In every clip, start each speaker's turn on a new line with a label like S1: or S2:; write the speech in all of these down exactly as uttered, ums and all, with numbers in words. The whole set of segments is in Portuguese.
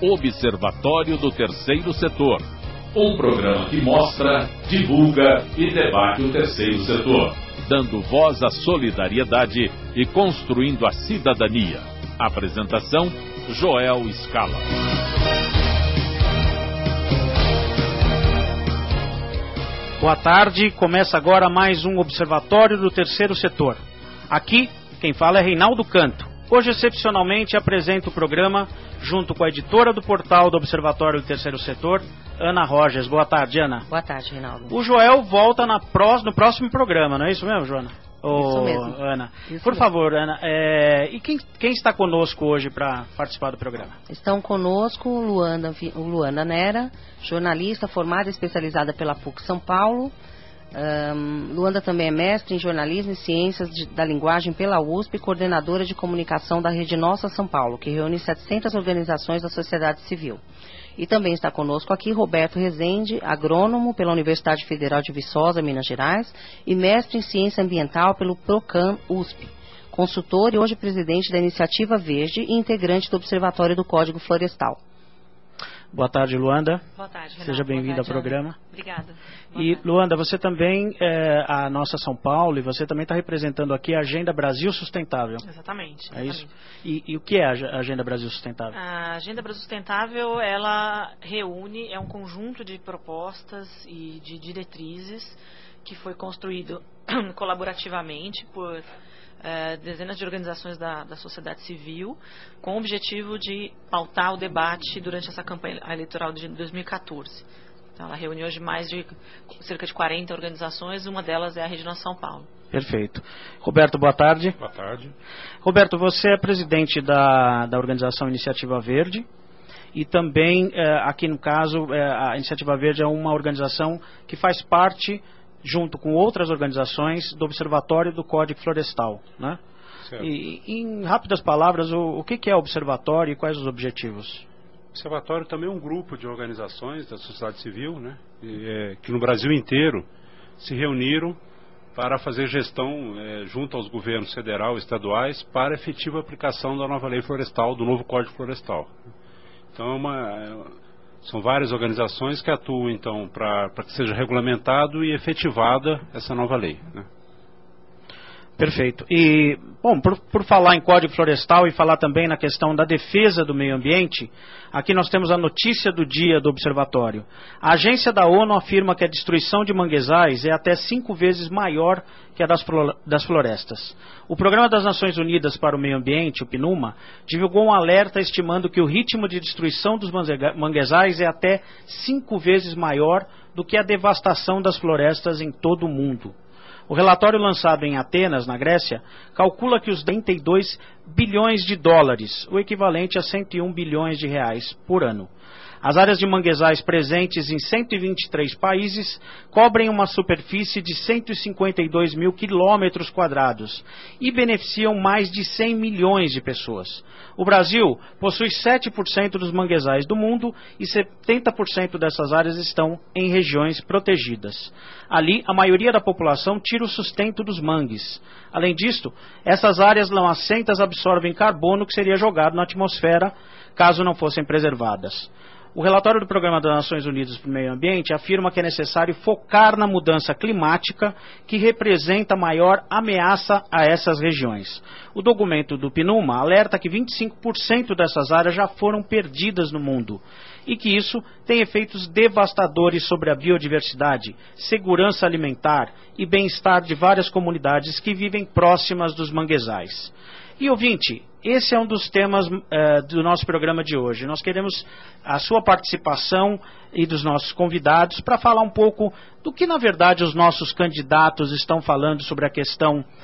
S1: Observatório do Terceiro Setor. Um programa que mostra, divulga e debate o terceiro setor, dando voz à solidariedade e construindo a cidadania. Apresentação, Joel Scala.
S2: Boa tarde, começa agora mais um Observatório do Terceiro Setor. Aqui, quem fala é Reinaldo Canto. Hoje, excepcionalmente, apresento o programa junto com a editora do portal do Observatório do Terceiro Setor, Ana Rogers. Boa tarde, Ana.
S3: Boa tarde, Reinaldo.
S2: O Joel volta na pró no próximo programa, não é isso mesmo, Joana?
S3: Isso
S2: Ô,
S3: mesmo.
S2: Ana,
S3: Isso
S2: por
S3: mesmo.
S2: favor, Ana, é... e quem, quem está conosco hoje para participar do programa?
S3: Estão conosco Luana, Luana Nera, jornalista formada e especializada pela P U C São Paulo. Um, Luanda também é mestre em jornalismo e ciências de, da linguagem pela U S P e coordenadora de comunicação da Rede Nossa São Paulo, que reúne setecentas organizações da sociedade civil. E também está conosco aqui Roberto Rezende, agrônomo pela Universidade Federal de Viçosa, Minas Gerais, e mestre em ciência ambiental pelo Procam U S P, consultor e hoje presidente da Iniciativa Verde e integrante do Observatório do Código Florestal.
S2: Boa tarde, Luanda.
S4: Boa tarde, Renato.
S2: Seja bem-vinda ao programa.
S4: Ana. Obrigada. Boa
S2: E,
S4: tarde.
S2: Luanda, você também é a nossa São Paulo e você também está representando aqui a Agenda Brasil Sustentável.
S4: Exatamente.
S2: É isso?
S4: exatamente.
S2: E, e o que é a Agenda Brasil Sustentável?
S4: A Agenda Brasil Sustentável, ela reúne, é um conjunto de propostas e de diretrizes que foi construído colaborativamente por Uh, dezenas de organizações da, da sociedade civil, com o objetivo de pautar o debate durante essa campanha eleitoral de dois mil e quatorze. Então, ela reúne hoje mais de cerca de quarenta organizações, uma delas é a Rede Nossa São Paulo.
S2: Perfeito. Roberto, boa tarde.
S5: Boa tarde.
S2: Roberto, você é presidente da, da organização Iniciativa Verde e também, eh, aqui no caso, eh, a Iniciativa Verde é uma organização que faz parte, junto com outras organizações, do Observatório do Código Florestal, né?
S5: Certo.
S2: E, em rápidas palavras, o, o que, que é o Observatório e quais os objetivos?
S5: O Observatório também é um grupo de organizações da sociedade civil, né, e, é, que no Brasil inteiro se reuniram para fazer gestão é, junto aos governos federal e estaduais para a efetiva aplicação da nova lei florestal, do novo Código Florestal. Então, é uma... É, São várias organizações que atuam, então, para que seja regulamentado e efetivada essa nova lei, né?
S2: Perfeito. E, bom, por, por falar em Código Florestal e falar também na questão da defesa do meio ambiente, aqui nós temos a notícia do dia do Observatório. A agência da ONU afirma que a destruição de manguezais é até cinco vezes maior que a das, das florestas. O Programa das Nações Unidas para o Meio Ambiente, o PNUMA, divulgou um alerta estimando que o ritmo de destruição dos manguezais é até cinco vezes maior do que a devastação das florestas em todo o mundo. O relatório lançado em Atenas, na Grécia, calcula que os trinta e dois bilhões de dólares, o equivalente a cento e um bilhões de reais por ano. As áreas de manguezais presentes em cento e vinte e três países cobrem uma superfície de cento e cinquenta e dois mil quilômetros quadrados e beneficiam mais de cem milhões de pessoas. O Brasil possui sete por cento dos manguezais do mundo e setenta por cento dessas áreas estão em regiões protegidas. Ali, a maioria da população tira o sustento dos mangues. Além disto, essas áreas lamacentas absorvem carbono que seria jogado na atmosfera caso não fossem preservadas. O relatório do Programa das Nações Unidas para o Meio Ambiente afirma que é necessário focar na mudança climática, que representa a maior ameaça a essas regiões. O documento do PNUMA alerta que vinte e cinco por cento dessas áreas já foram perdidas no mundo e que isso tem efeitos devastadores sobre a biodiversidade, segurança alimentar e bem-estar de várias comunidades que vivem próximas dos manguezais. E, ouvinte, esse é um dos temas uh, do nosso programa de hoje. Nós queremos a sua participação e dos nossos convidados para falar um pouco do que, na verdade, os nossos candidatos estão falando sobre a questão uh,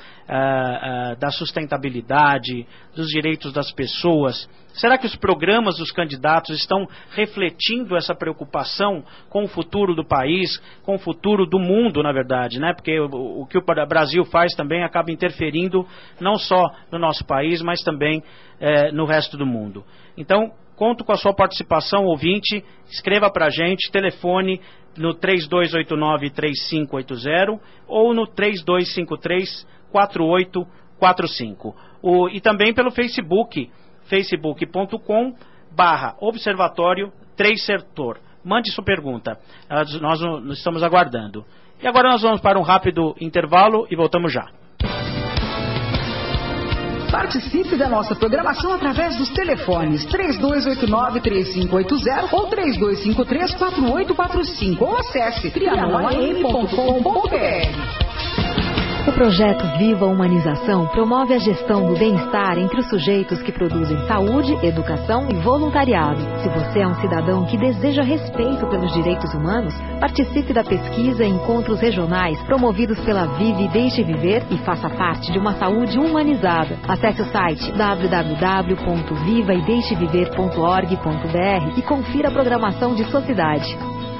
S2: uh, da sustentabilidade, dos direitos das pessoas. Será que os programas dos candidatos estão refletindo essa preocupação com o futuro do país, com o futuro do mundo, na verdade, né? Porque o, o que o Brasil faz também acaba interferindo não só no nosso país, mas também eh, no resto do mundo. Então, conto com a sua participação, ouvinte, escreva para a gente, telefone no três dois oito nove, três cinco oito zero ou no três dois cinco três, quatro oito quatro cinco. O, e também pelo Facebook, facebook ponto com barra Observatório três Setor. Mande sua pergunta. Nós estamos aguardando. E agora nós vamos para um rápido intervalo e voltamos já.
S6: Participe da nossa programação através dos telefones três dois oito nove, três cinco oito zero ou três dois cinco três, quatro oito quatro cinco ou acesse trianon a m ponto com ponto b r.
S7: O projeto Viva Humanização promove a gestão do bem-estar entre os sujeitos que produzem saúde, educação e voluntariado. Se você é um cidadão que deseja respeito pelos direitos humanos, participe da pesquisa e encontros regionais promovidos pela Vive e Deixe Viver e faça parte de uma saúde humanizada. Acesse o site w w w ponto viva e deixe viver ponto org ponto b r e confira a programação de sua cidade.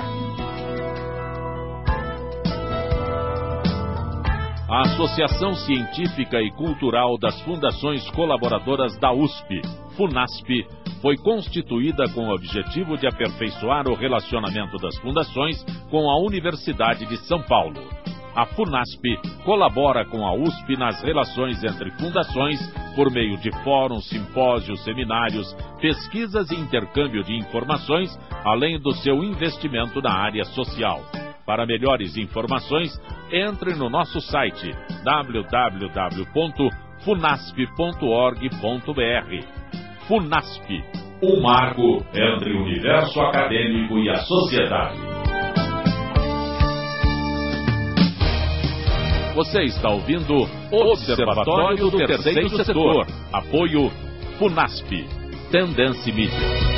S1: A Associação Científica e Cultural das Fundações Colaboradoras da U S P, FUNASP, foi constituída com o objetivo de aperfeiçoar o relacionamento das fundações com a Universidade de São Paulo. A FUNASP colabora com a U S P nas relações entre fundações por meio de fóruns, simpósios, seminários, pesquisas e intercâmbio de informações, além do seu investimento na área social. Para melhores informações, entre no nosso site w w w ponto funasp ponto org ponto b r. FUNASP, um marco entre o universo acadêmico e a sociedade. Você está ouvindo Observatório do Terceiro Setor. Apoio FUNASP, Tendência Mídia.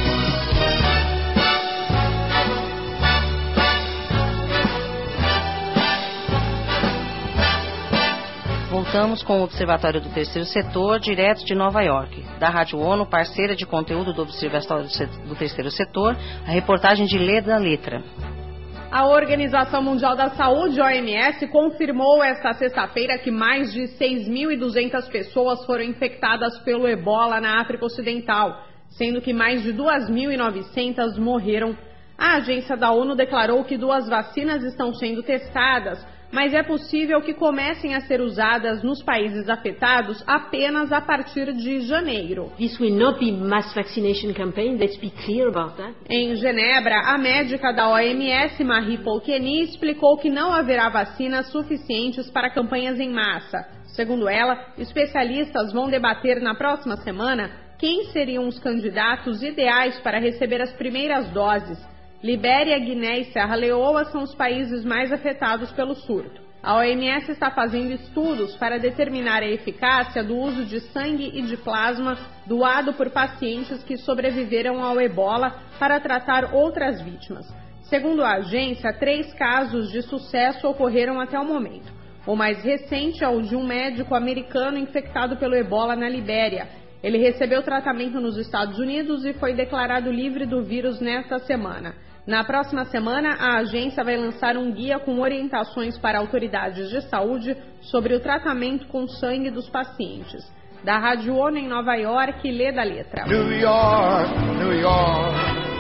S3: Voltamos com o Observatório do Terceiro Setor, direto de Nova York. Da Rádio ONU, parceira de conteúdo do Observatório do Terceiro Setor, a reportagem de Lê da Letra.
S8: A Organização Mundial da Saúde, O M S, confirmou esta sexta-feira que mais de seis mil e duzentas pessoas foram infectadas pelo ebola na África Ocidental, sendo que mais de duas mil e novecentas morreram. A agência da ONU declarou que duas vacinas estão sendo testadas, mas é possível que comecem a ser usadas nos países afetados apenas a partir de janeiro.
S9: This will not be mass vaccination campaign. Let's be clear about that.
S8: Em Genebra, a médica da O M S, Marie Polkeny, explicou que não haverá vacinas suficientes para campanhas em massa. Segundo ela, especialistas vão debater na próxima semana quem seriam os candidatos ideais para receber as primeiras doses. Libéria, Guiné e Serra Leoa são os países mais afetados pelo surto. A O M S está fazendo estudos para determinar a eficácia do uso de sangue e de plasma doado por pacientes que sobreviveram ao ebola para tratar outras vítimas. Segundo a agência, três casos de sucesso ocorreram até o momento. O mais recente é o de um médico americano infectado pelo ebola na Libéria. Ele recebeu tratamento nos Estados Unidos e foi declarado livre do vírus nesta semana. Na próxima semana, a agência vai lançar um guia com orientações para autoridades de saúde sobre o tratamento com sangue dos pacientes. Da Rádio ONU em Nova York, Lê da Letra.
S10: New York, New York.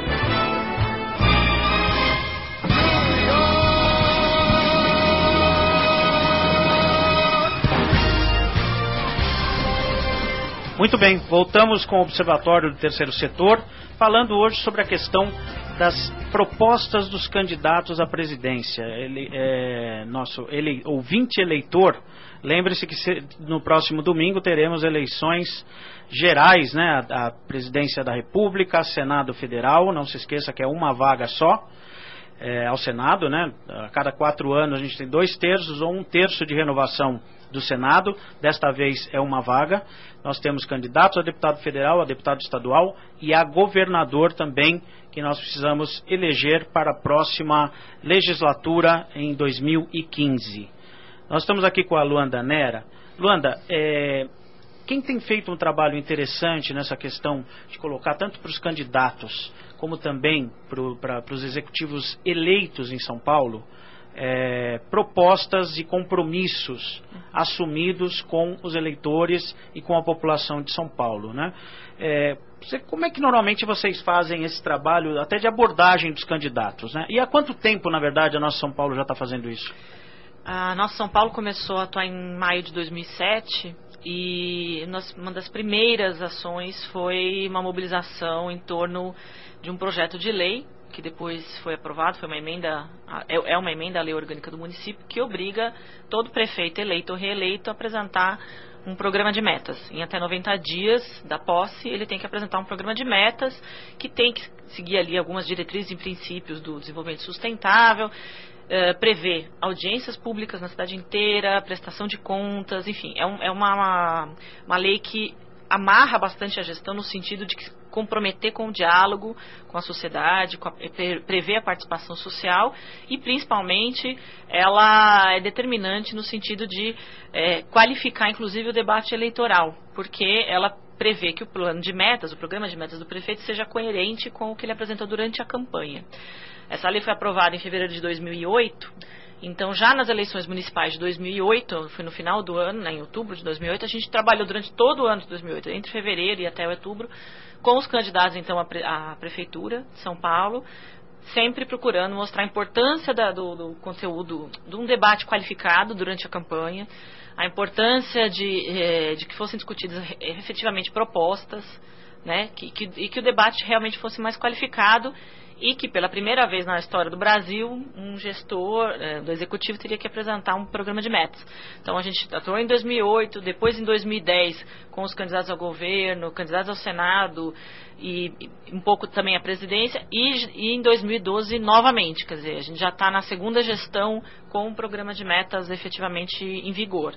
S2: Muito bem, voltamos com o Observatório do Terceiro Setor, falando hoje sobre a questão das propostas dos candidatos à presidência. Ele, é, nosso ele, ouvinte eleitor, lembre-se que se, no próximo domingo teremos eleições gerais, né, a, a presidência da República, Senado Federal, não se esqueça que é uma vaga só. É, ao Senado, né? A cada quatro anos a gente tem dois terços ou um terço de renovação do Senado. Desta vez é uma vaga. Nós temos candidatos a deputado federal, a deputado estadual e a governador também, que nós precisamos eleger para a próxima legislatura em dois mil e quinze. Nós estamos aqui com a Luanda Nera. Luanda, é, quem tem feito um trabalho interessante nessa questão de colocar tanto para os candidatos como também para os executivos eleitos em São Paulo, é, propostas e compromissos assumidos com os eleitores e com a população de São Paulo, né? É, você, como é que normalmente vocês fazem esse trabalho, até de abordagem dos candidatos, né? E há quanto tempo, na verdade, a nossa São Paulo já está fazendo isso?
S4: A nossa São Paulo começou a atuar em maio de dois mil e sete, e nós, uma das primeiras ações foi uma mobilização em torno de um projeto de lei, que depois foi aprovado, foi uma emenda, é uma emenda à lei orgânica do município, que obriga todo prefeito eleito ou reeleito a apresentar um programa de metas. Em até noventa dias da posse, ele tem que apresentar um programa de metas que tem que seguir ali algumas diretrizes e princípios do desenvolvimento sustentável, uh, prevê audiências públicas na cidade inteira, prestação de contas, enfim, é, um, é uma, uma, uma lei que amarra bastante a gestão no sentido de comprometer com o diálogo com a sociedade, com a, prever a participação social e, principalmente, ela é determinante no sentido de é, qualificar, inclusive, o debate eleitoral, porque ela prevê que o plano de metas, o programa de metas do prefeito, seja coerente com o que ele apresentou durante a campanha. Essa lei foi aprovada em fevereiro de dois mil e oito. Então, já nas eleições municipais de dois mil e oito, foi no final do ano, né, em outubro de dois mil e oito, a gente trabalhou durante todo o ano de dois mil e oito, entre fevereiro e até outubro, com os candidatos, então, à, pre à Prefeitura de São Paulo, sempre procurando mostrar a importância da, do, do conteúdo, de um debate qualificado durante a campanha, a importância de, eh, de que fossem discutidas efetivamente propostas, né, que, que, e que o debate realmente fosse mais qualificado, e que pela primeira vez na história do Brasil, um gestor é, do executivo teria que apresentar um programa de metas. Então a gente atuou em dois mil e oito, depois em dois mil e dez com os candidatos ao governo, candidatos ao Senado e, e um pouco também à presidência, e, e em dois mil e doze novamente, quer dizer, a gente já está na segunda gestão com um programa de metas efetivamente em vigor.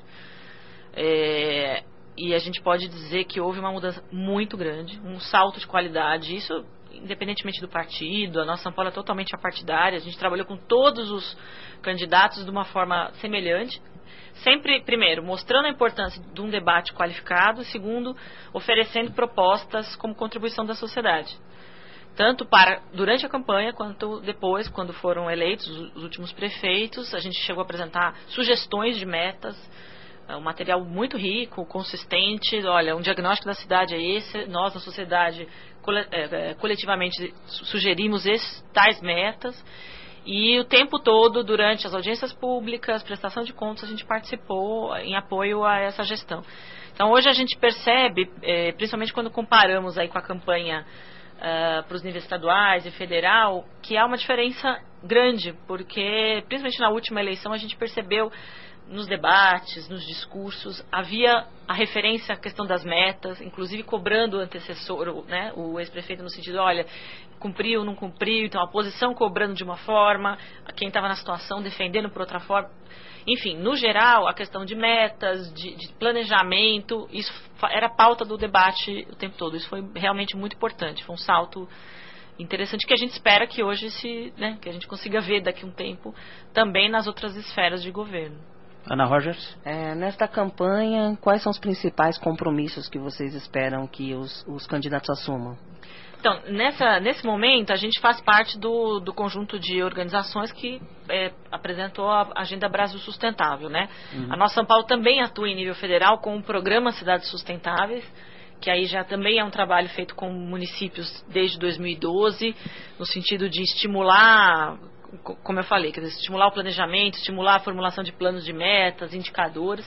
S4: É, e a gente pode dizer que houve uma mudança muito grande, um salto de qualidade, isso independentemente do partido. A nossa São Paulo é totalmente apartidária, a gente trabalhou com todos os candidatos de uma forma semelhante, sempre, primeiro, mostrando a importância de um debate qualificado, e segundo, oferecendo propostas como contribuição da sociedade, tanto para durante a campanha quanto depois, quando foram eleitos os últimos prefeitos. A gente chegou a apresentar sugestões de metas, um material muito rico, consistente. Olha, um diagnóstico da cidade é esse, nós na sociedade coletivamente sugerimos esses tais metas, e o tempo todo, durante as audiências públicas, prestação de contas, a gente participou em apoio a essa gestão. Então hoje a gente percebe, eh, principalmente quando comparamos aí com a campanha uh, para os níveis estaduais e federal, que há uma diferença grande, porque principalmente na última eleição a gente percebeu nos debates, nos discursos, havia a referência à questão das metas, inclusive cobrando o antecessor, né, o ex-prefeito, no sentido, olha, cumpriu, não cumpriu, então a posição cobrando de uma forma, quem estava na situação defendendo por outra forma. Enfim, no geral, a questão de metas, de, de planejamento, isso era pauta do debate o tempo todo. Isso foi realmente muito importante, foi um salto interessante que a gente espera que hoje se, né, que a gente consiga ver daqui a um tempo também nas outras esferas de governo.
S2: Ana Rogers?
S3: É, nesta campanha, quais são os principais compromissos que vocês esperam que os, os candidatos assumam?
S4: Então, nessa, nesse momento, a gente faz parte do, do conjunto de organizações que é, apresentou a Agenda Brasil Sustentável, né? Uhum. A nossa São Paulo também atua em nível federal com o programa Cidades Sustentáveis, que aí já também é um trabalho feito com municípios desde dois mil e doze, no sentido de estimular, como eu falei, quer dizer, estimular o planejamento, estimular a formulação de planos de metas, indicadores.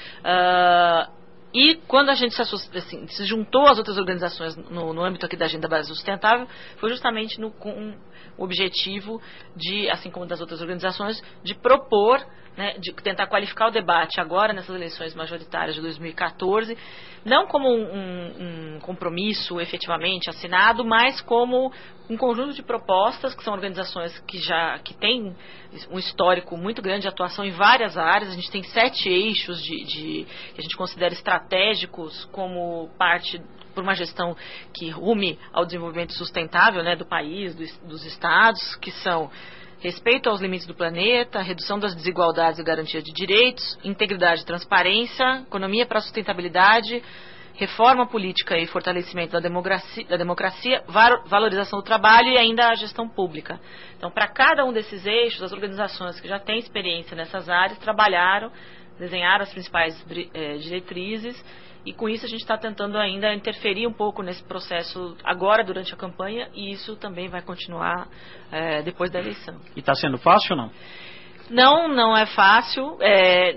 S4: Uh, e quando a gente se, assim, se juntou às outras organizações no, no âmbito aqui da Agenda Brasil Sustentável, foi justamente no, com o objetivo de, assim como das outras organizações, de propor, né, de tentar qualificar o debate agora nessas eleições majoritárias de dois mil e quatorze, não como um, um, um compromisso efetivamente assinado, mas como um conjunto de propostas, que são organizações que já que têm um histórico muito grande de atuação em várias áreas. A gente tem sete eixos de, de, que a gente considera estratégicos como parte por uma gestão que rume ao desenvolvimento sustentável, né, do país, do, dos estados, que são respeito aos limites do planeta, redução das desigualdades e garantia de direitos, integridade e transparência, economia para a sustentabilidade, reforma política e fortalecimento da democracia, da democracia, valorização do trabalho e ainda a gestão pública. Então, para cada um desses eixos, as organizações que já têm experiência nessas áreas trabalharam, desenharam as principais eh, diretrizes, e com isso a gente está tentando ainda interferir um pouco nesse processo agora durante a campanha, e isso também vai continuar é, depois da eleição.
S2: E está sendo fácil ou não?
S4: Não, não é fácil. É,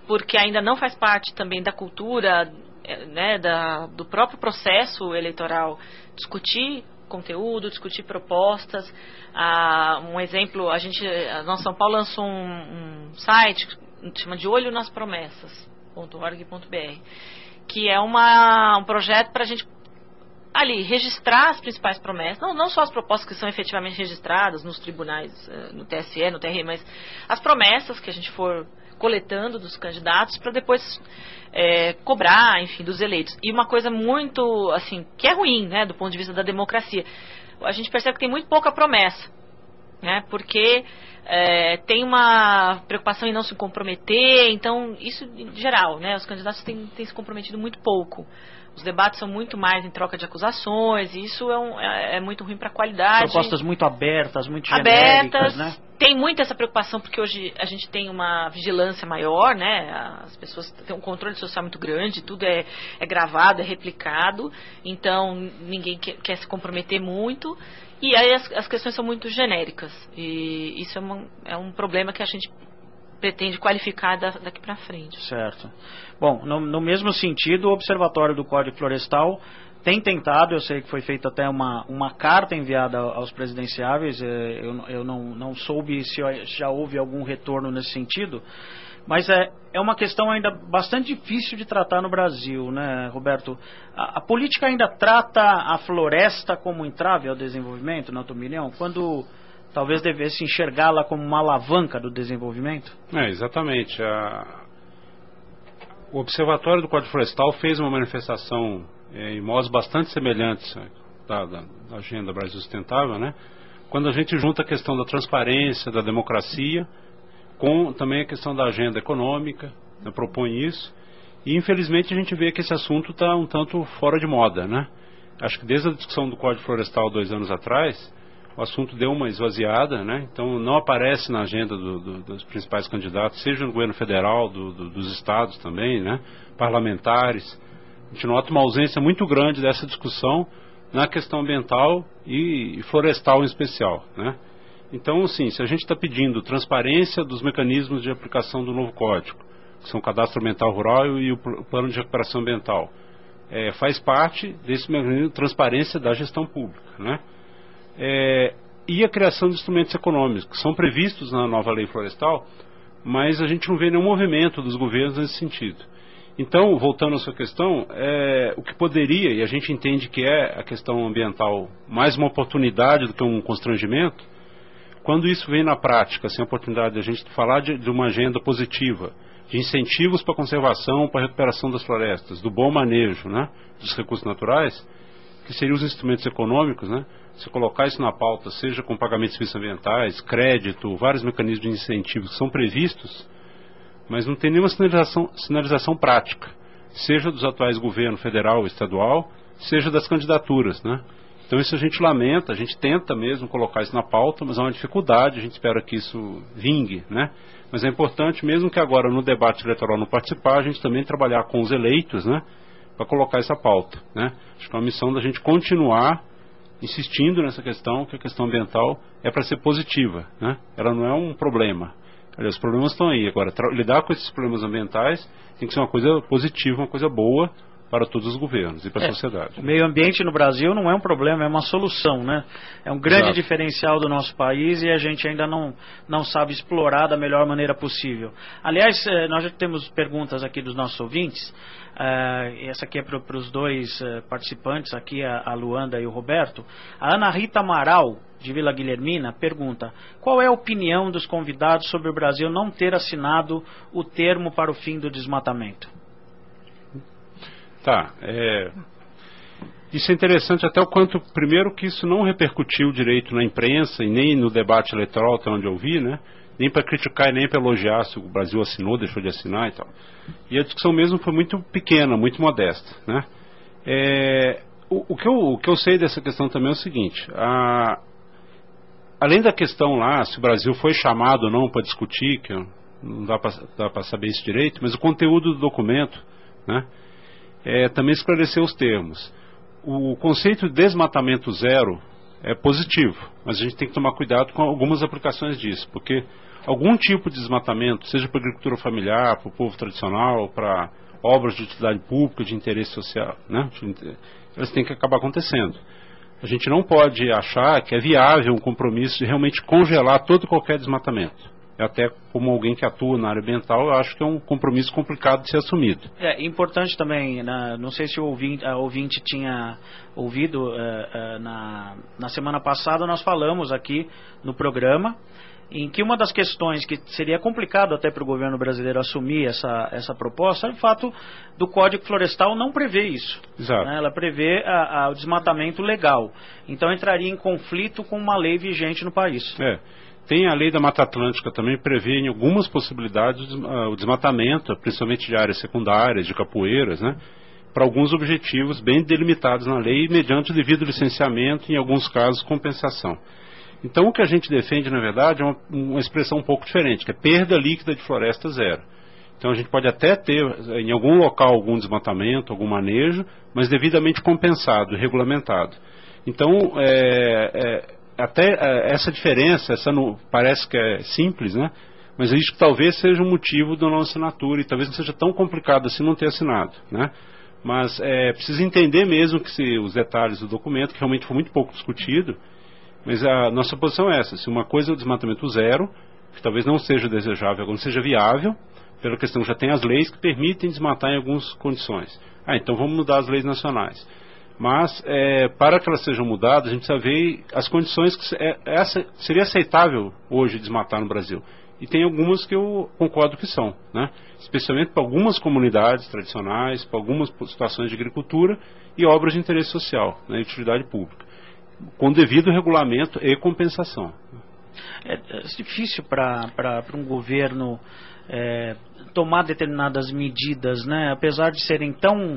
S4: porque ainda não faz parte também da cultura, né, da, do próprio processo eleitoral, discutir conteúdo, discutir propostas. Ah, um exemplo, a gente, a Nossa São Paulo lançou um, um site que chama de olho nas promessas ponto org ponto br, que é uma, um projeto para a gente ali registrar as principais promessas, não, não só as propostas que são efetivamente registradas nos tribunais, no T S E, no T R E, mas as promessas que a gente for coletando dos candidatos para depois é, cobrar, enfim, dos eleitos. E uma coisa muito, assim, que é ruim, né, do ponto de vista da democracia, a gente percebe que tem muito pouca promessa, né, porque é, tem uma preocupação em não se comprometer, então, isso em geral, né, os candidatos têm, têm se comprometido muito pouco. Os debates são muito mais em troca de acusações, e isso é, um, é, é muito ruim para a qualidade.
S2: Propostas muito abertas, muito
S4: abertas,
S2: genéricas, né?
S4: Tem muito essa preocupação, porque hoje a gente tem uma vigilância maior, né? As pessoas têm um controle social muito grande, tudo é, é gravado, é replicado, então ninguém quer, quer se comprometer muito, e aí as, as questões são muito genéricas, e isso é, uma, é um problema que a gente pretende qualificar da, daqui para frente.
S2: Certo. Bom, no, no mesmo sentido, o Observatório do Código Florestal tem tentado, eu sei que foi feita até uma, uma carta enviada aos presidenciáveis, eu, eu não, não soube se já houve algum retorno nesse sentido, mas é, é uma questão ainda bastante difícil de tratar no Brasil, né, Roberto? A, a política ainda trata a floresta como entrave ao desenvolvimento, na tua opinião? Quando talvez devesse enxergá-la como uma alavanca do desenvolvimento?
S5: É, exatamente. A... O Observatório do Código Florestal fez uma manifestação é, em modos bastante semelhantes da, da, da Agenda Brasil Sustentável, né? Quando a gente junta a questão da transparência, da democracia, com também a questão da agenda econômica, né, propõe isso, e infelizmente a gente vê que esse assunto está um tanto fora de moda, né? Acho que desde a discussão do Código Florestal dois anos atrás, o assunto deu uma esvaziada, né? Então não aparece na agenda do, do, dos principais candidatos, seja no governo federal, do, do, dos estados também, né? Parlamentares. A gente nota uma ausência muito grande dessa discussão na questão ambiental e, e florestal em especial, né? Então, sim, se a gente está pedindo transparência dos mecanismos de aplicação do novo código, que são o cadastro ambiental rural e o plano de recuperação ambiental, é, faz parte desse mecanismo de transparência da gestão pública, né? É, e a criação de instrumentos econômicos, que são previstos na nova lei florestal, mas a gente não vê nenhum movimento dos governos nesse sentido. Então, voltando à sua questão, é, o que poderia, e a gente entende que é a questão ambiental mais uma oportunidade do que um constrangimento, quando isso vem na prática, assim, a oportunidade de a gente falar de, de uma agenda positiva, de incentivos para a conservação, para a recuperação das florestas, do bom manejo, né, dos recursos naturais, que seriam os instrumentos econômicos, né? Se colocar isso na pauta, seja com pagamento de serviços ambientais, crédito, vários mecanismos de incentivos que são previstos, mas não tem nenhuma sinalização, sinalização prática, seja dos atuais governos federal e estadual, seja das candidaturas, né? Então isso a gente lamenta, a gente tenta mesmo colocar isso na pauta, mas há uma dificuldade, a gente espera que isso vingue, né? Mas é importante, mesmo que agora no debate eleitoral não participar, a gente também trabalhar com os eleitos, né? Para colocar essa pauta, né? Acho que é uma missão da gente continuar insistindo nessa questão, que a questão ambiental é para ser positiva, né? Ela não é um problema. Aliás, os problemas estão aí. Agora, lidar com esses problemas ambientais tem que ser uma coisa positiva, uma coisa boa para todos os governos e para a
S2: é,
S5: sociedade.
S2: O meio ambiente no Brasil não é um problema, é uma solução, né? É um grande Exato. Diferencial do nosso país e a gente ainda não, não sabe explorar da melhor maneira possível. Aliás, nós já temos perguntas aqui dos nossos ouvintes. Uh, essa aqui é para os dois uh, participantes aqui, a, a Luanda e o Roberto. A Ana Rita Amaral, de Vila Guilhermina, pergunta: qual é a opinião dos convidados sobre o Brasil não ter assinado o termo para o fim do desmatamento?
S5: Tá, é, isso é interessante até o quanto, primeiro, que isso não repercutiu direito na imprensa e nem no debate eleitoral, até onde eu vi, né? Nem para criticar e nem para elogiar se o Brasil assinou, deixou de assinar e tal. E a discussão mesmo foi muito pequena, muito modesta, né? É, o, o, que eu, o que eu sei dessa questão também é o seguinte: a, além da questão lá, se o Brasil foi chamado ou não para discutir, que não dá para saber isso direito, mas o conteúdo do documento, né, é, também esclareceu os termos. O conceito de desmatamento zero é positivo, mas a gente tem que tomar cuidado com algumas aplicações disso, porque algum tipo de desmatamento, seja para a agricultura familiar, para o povo tradicional, para obras de utilidade pública, de interesse social, né? Elas têm que acabar acontecendo. A gente não pode achar que é viável um compromisso de realmente congelar todo e qualquer desmatamento. Até como alguém que atua na área ambiental, eu acho que é um compromisso complicado de ser assumido.
S2: É importante também, na, não sei se o ouvinte, a ouvinte tinha ouvido, uh, uh, na, na semana passada nós falamos aqui no programa, em que uma das questões que seria complicado até para o governo brasileiro assumir essa, essa proposta é o fato do Código Florestal não prever isso.
S5: Exato.
S2: Né? Ela prevê a, a, o desmatamento legal. Então entraria em conflito com uma lei vigente no país.
S5: É. Tem a lei da Mata Atlântica também, prevê em algumas possibilidades uh, o desmatamento, principalmente de áreas secundárias, de capoeiras, né, para alguns objetivos bem delimitados na lei, mediante o devido licenciamento, em alguns casos compensação. Então o que a gente defende, na verdade, é uma, uma expressão um pouco diferente, que é perda líquida de floresta zero. Então a gente pode até ter em algum local algum desmatamento, algum manejo, mas devidamente compensado, regulamentado. Então, é... é até uh, essa diferença, essa no, parece que é simples, né? Mas isso que talvez seja um motivo da não assinatura e talvez não seja tão complicado assim não ter assinado, né? Mas é, precisa entender mesmo que se, os detalhes do documento, que realmente foi muito pouco discutido, mas a nossa posição é essa: se uma coisa é o desmatamento zero, que talvez não seja desejável, não seja viável, pela questão que já tem as leis que permitem desmatar em algumas condições. Ah, então vamos mudar as leis nacionais. Mas, é, para que elas sejam mudadas, a gente precisa ver as condições que é, essa, seria aceitável hoje desmatar no Brasil. E tem algumas que eu concordo que são, né? Especialmente para algumas comunidades tradicionais, para algumas situações de agricultura e obras de interesse social, né, e utilidade pública, com devido regulamento e compensação.
S2: É, é difícil para um governo é, tomar determinadas medidas, né? Apesar de serem tão...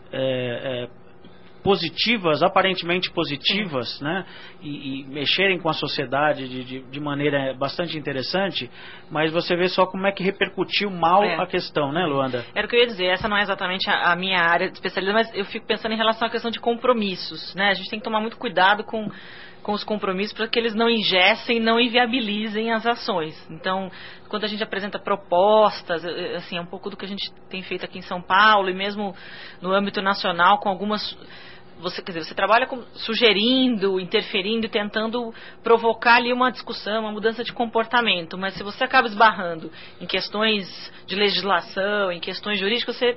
S2: É, é, positivas, aparentemente positivas, né, e, e mexerem com a sociedade de, de, de maneira bastante interessante, mas você vê só como é que repercutiu mal é. a questão, né, Luanda?
S4: Era o que eu ia dizer, essa não é exatamente a, a minha área de especialidade, mas eu fico pensando em relação à questão de compromissos, né, a gente tem que tomar muito cuidado com, com os compromissos para que eles não ingessem, não inviabilizem as ações. Então, quando a gente apresenta propostas, assim, é um pouco do que a gente tem feito aqui em São Paulo e mesmo no âmbito nacional, com algumas... Você, quer dizer, você trabalha com, sugerindo, interferindo, tentando provocar ali uma discussão, uma mudança de comportamento, mas se você acaba esbarrando em questões de legislação, em questões jurídicas, você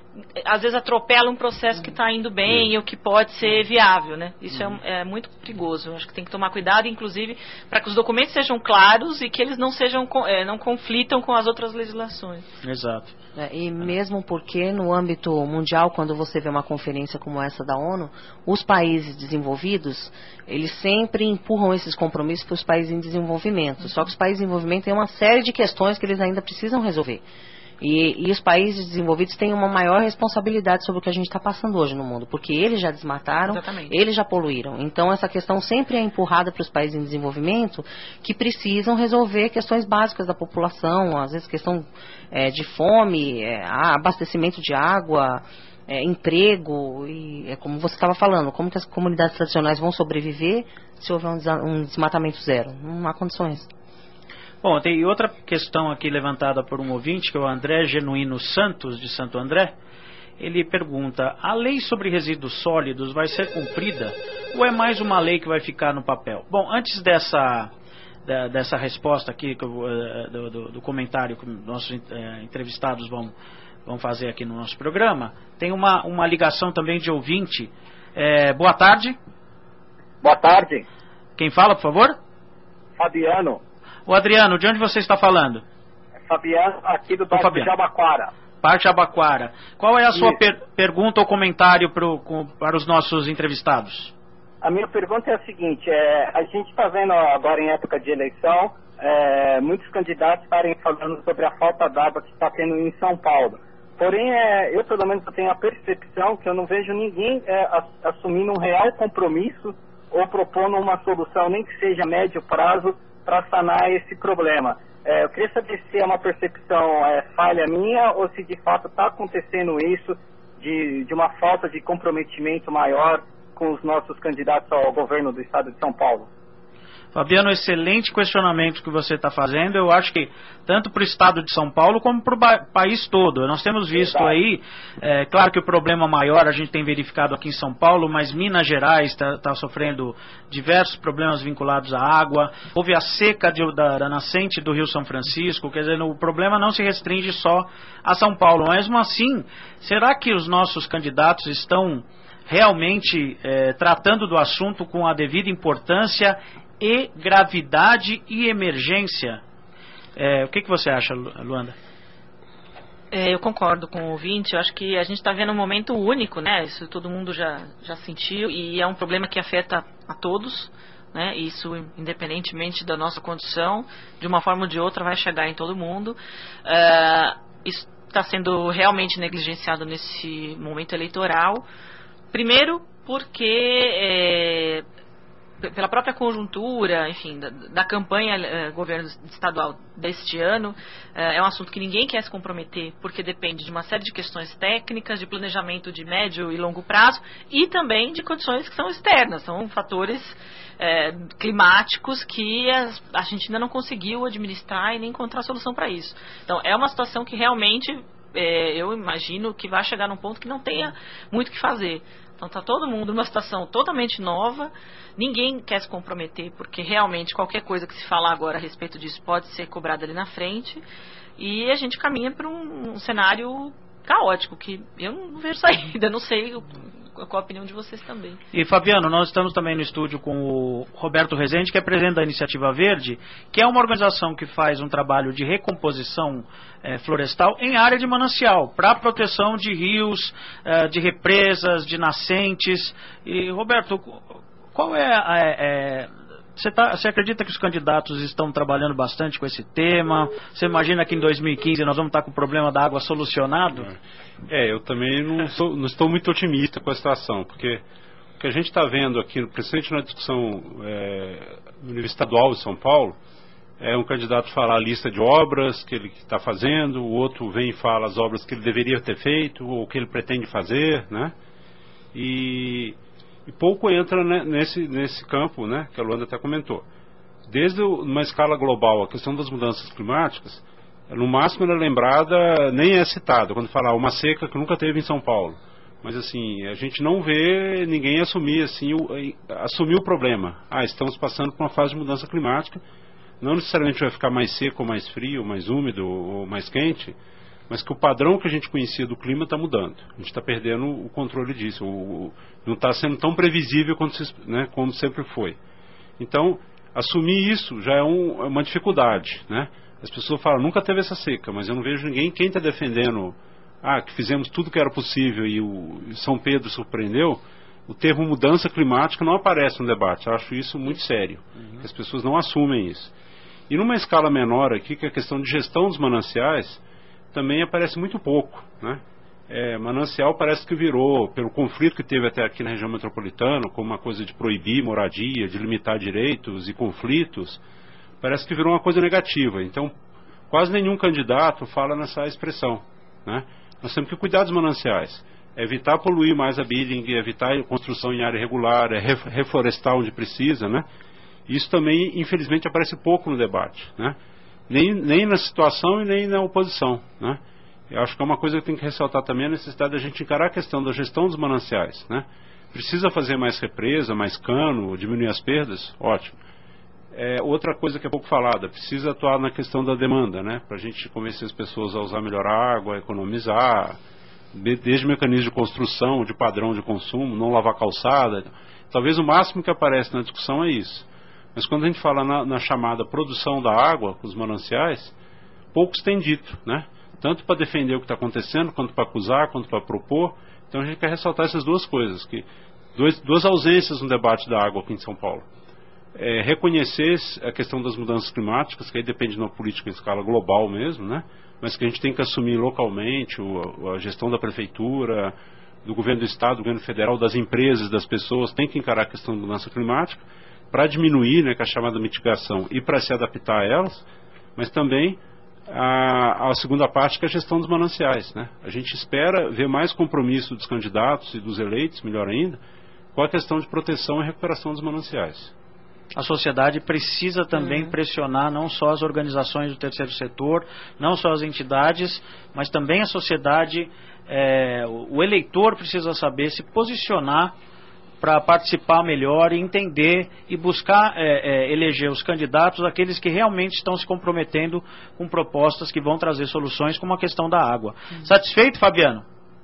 S4: às vezes atropela um processo que está indo bem e o que pode ser viável, né? Isso é, é muito perigoso. Eu acho que tem que tomar cuidado, inclusive, para que os documentos sejam claros e que eles não sejam, é, não conflitam com as outras legislações.
S2: Exato.
S3: É, e mesmo porque no âmbito mundial, quando você vê uma conferência como essa da ONU, os países desenvolvidos, eles sempre empurram esses compromissos para os países em desenvolvimento. Só que os países em desenvolvimento têm uma série de questões que eles ainda precisam resolver. E, e os países desenvolvidos têm uma maior responsabilidade sobre o que a gente está passando hoje no mundo, porque eles já desmataram, Exatamente. eles já poluíram. Então essa questão sempre é empurrada para os países em desenvolvimento, que precisam resolver questões básicas da população, às vezes questão é, de fome, é, abastecimento de água, é, emprego, e é como você estava falando, como que as comunidades tradicionais vão sobreviver se houver um, um desmatamento zero? Não há condições.
S2: Bom, tem outra questão aqui levantada por um ouvinte, que é o André Genuíno Santos, de Santo André. Ele pergunta: a lei sobre resíduos sólidos vai ser cumprida ou é mais uma lei que vai ficar no papel? Bom, antes dessa, da, dessa resposta aqui, do, do, do comentário que nossos é, entrevistados vão, vão fazer aqui no nosso programa, tem uma, uma ligação também de ouvinte. É, boa tarde.
S11: Boa tarde.
S2: Quem fala, por favor?
S11: Fabiano.
S2: O Adriano, de onde você está falando?
S11: Fabiano, aqui do bairro de Jabaquara.
S2: Bairro Jabaquara. Qual é a sua per pergunta ou comentário pro, com, para os nossos entrevistados?
S11: A minha pergunta é a seguinte: é, a gente está vendo agora em época de eleição, é, muitos candidatos estarem falando sobre a falta d'água que está tendo em São Paulo. Porém, é, eu pelo menos eu tenho a percepção que eu não vejo ninguém é, assumindo um real compromisso ou propondo uma solução, nem que seja a médio prazo, para sanar esse problema. É, eu queria saber se é uma percepção é, falha minha ou se de fato está acontecendo isso de, de uma falta de comprometimento maior com os nossos candidatos ao governo do estado de São Paulo.
S2: Fabiano, excelente questionamento que você está fazendo. Eu acho que tanto para o estado de São Paulo como para o país todo. Nós temos visto aí, é, claro que o problema maior a gente tem verificado aqui em São Paulo, mas Minas Gerais está tá sofrendo diversos problemas vinculados à água. Houve a seca de, da, da nascente do Rio São Francisco, quer dizer, o problema não se restringe só a São Paulo. Mesmo assim, será que os nossos candidatos estão realmente é, tratando do assunto com a devida importância e gravidade e emergência? É, o que, que você acha, Luanda?
S4: É, eu concordo com o ouvinte. Eu acho que a gente está vendo um momento único, né? Isso todo mundo já, já sentiu, e é um problema que afeta a todos, né? Isso independentemente da nossa condição, de uma forma ou de outra vai chegar em todo mundo. Uh, isso está sendo realmente negligenciado nesse momento eleitoral. Primeiro porque é, pela própria conjuntura, enfim, da, da campanha eh, governo estadual deste ano, eh, é um assunto que ninguém quer se comprometer, porque depende de uma série de questões técnicas, de planejamento de médio e longo prazo, e também de condições que são externas, são fatores eh, climáticos que a, a gente ainda não conseguiu administrar e nem encontrar solução para isso. Então, é uma situação que realmente eh, eu imagino que vai chegar num ponto que não tenha muito o que fazer. Então está todo mundo numa situação totalmente nova, ninguém quer se comprometer, porque realmente qualquer coisa que se falar agora a respeito disso pode ser cobrada ali na frente, e a gente caminha para um, um cenário caótico, que eu não vejo saída, não sei o, qual a opinião de vocês também.
S2: E Fabiano, nós estamos também no estúdio com o Roberto Rezende, que é presidente da Iniciativa Verde, que é uma organização que faz um trabalho de recomposição é, florestal em área de manancial, para a proteção de rios, é, de represas, de nascentes. E Roberto, qual é a... É, Você, tá, você acredita que os candidatos estão trabalhando bastante com esse tema? Você imagina que em dois mil e quinze nós vamos estar com o problema da água solucionado?
S5: É, eu também não, sou, não estou muito otimista com a situação, porque o que a gente está vendo aqui, principalmente na discussão é, no nível estadual de São Paulo, é um candidato falar a lista de obras que ele está fazendo, o outro vem e fala as obras que ele deveria ter feito, ou que ele pretende fazer, né? E... E pouco entra nesse, nesse campo, né, que a Luanda até comentou. Desde uma escala global, a questão das mudanças climáticas, no máximo ela é lembrada, nem é citada, quando falar uma seca que nunca teve em São Paulo. Mas assim, a gente não vê ninguém assumir, assim, o, assumir o problema. Ah, estamos passando por uma fase de mudança climática, não necessariamente vai ficar mais seco, ou mais frio, mais úmido, ou mais quente, mas que o padrão que a gente conhecia do clima está mudando. A gente está perdendo o controle disso. O, o, não está sendo tão previsível quanto, né, como sempre foi. Então, assumir isso já é, um, é uma dificuldade, né? As pessoas falam, nunca teve essa seca, mas eu não vejo ninguém, quem está defendendo, ah, que fizemos tudo que era possível e o e São Pedro surpreendeu, o termo mudança climática não aparece no debate. Eu acho isso muito sério. Uhum. As pessoas não assumem isso. E numa escala menor aqui, que é a questão de gestão dos mananciais, também aparece muito pouco, né? É, manancial parece que virou, pelo conflito que teve até aqui na região metropolitana, como uma coisa de proibir moradia, de limitar direitos e conflitos, parece que virou uma coisa negativa. Então, quase nenhum candidato fala nessa expressão, né? Nós temos que cuidar dos mananciais, evitar poluir mais a bidding, evitar construção em área irregular, reflorestar onde precisa, né? Isso também, infelizmente, aparece pouco no debate, né? Nem, nem na situação e nem na oposição, né? Eu acho que é uma coisa que tem que ressaltar também a necessidade da gente encarar a questão da gestão dos mananciais, né? Precisa fazer mais represa, mais cano, diminuir as perdas? Ótimo. É, outra coisa que é pouco falada, precisa atuar na questão da demanda, né? Para a gente convencer as pessoas a usar melhor a água, a economizar, desde mecanismos de construção, de padrão de consumo, não lavar calçada. Talvez o máximo que aparece na discussão é isso. Mas quando a gente fala na, na chamada produção da água, os mananciais, poucos têm dito, né? Tanto para defender o que está acontecendo, quanto para acusar, quanto para propor. Então a gente quer ressaltar essas duas coisas, que dois, duas ausências no debate da água aqui em São Paulo. É, reconhecer a questão das mudanças climáticas, que aí depende de uma política em escala global mesmo, né? Mas que a gente tem que assumir localmente, o, a gestão da prefeitura, do governo do estado, do governo federal, das empresas, das pessoas, tem que encarar a questão da mudança climática, para diminuir, né, que é a chamada mitigação, e para se adaptar a elas, mas também a, a segunda parte, que é a gestão dos mananciais, né? A gente espera ver mais compromisso dos candidatos e dos eleitos, melhor ainda, com a questão de proteção e recuperação dos mananciais.
S2: a sociedade precisa também
S3: Uhum.
S2: pressionar não só as organizações do terceiro setor, não só as entidades, mas também a sociedade. É, o eleitor precisa saber se posicionar para participar melhor e entender e buscar é, é, eleger os candidatos, aqueles que realmente estão se comprometendo com propostas que vão trazer soluções, como a questão da água. Uhum. Satisfeito, Fabiano?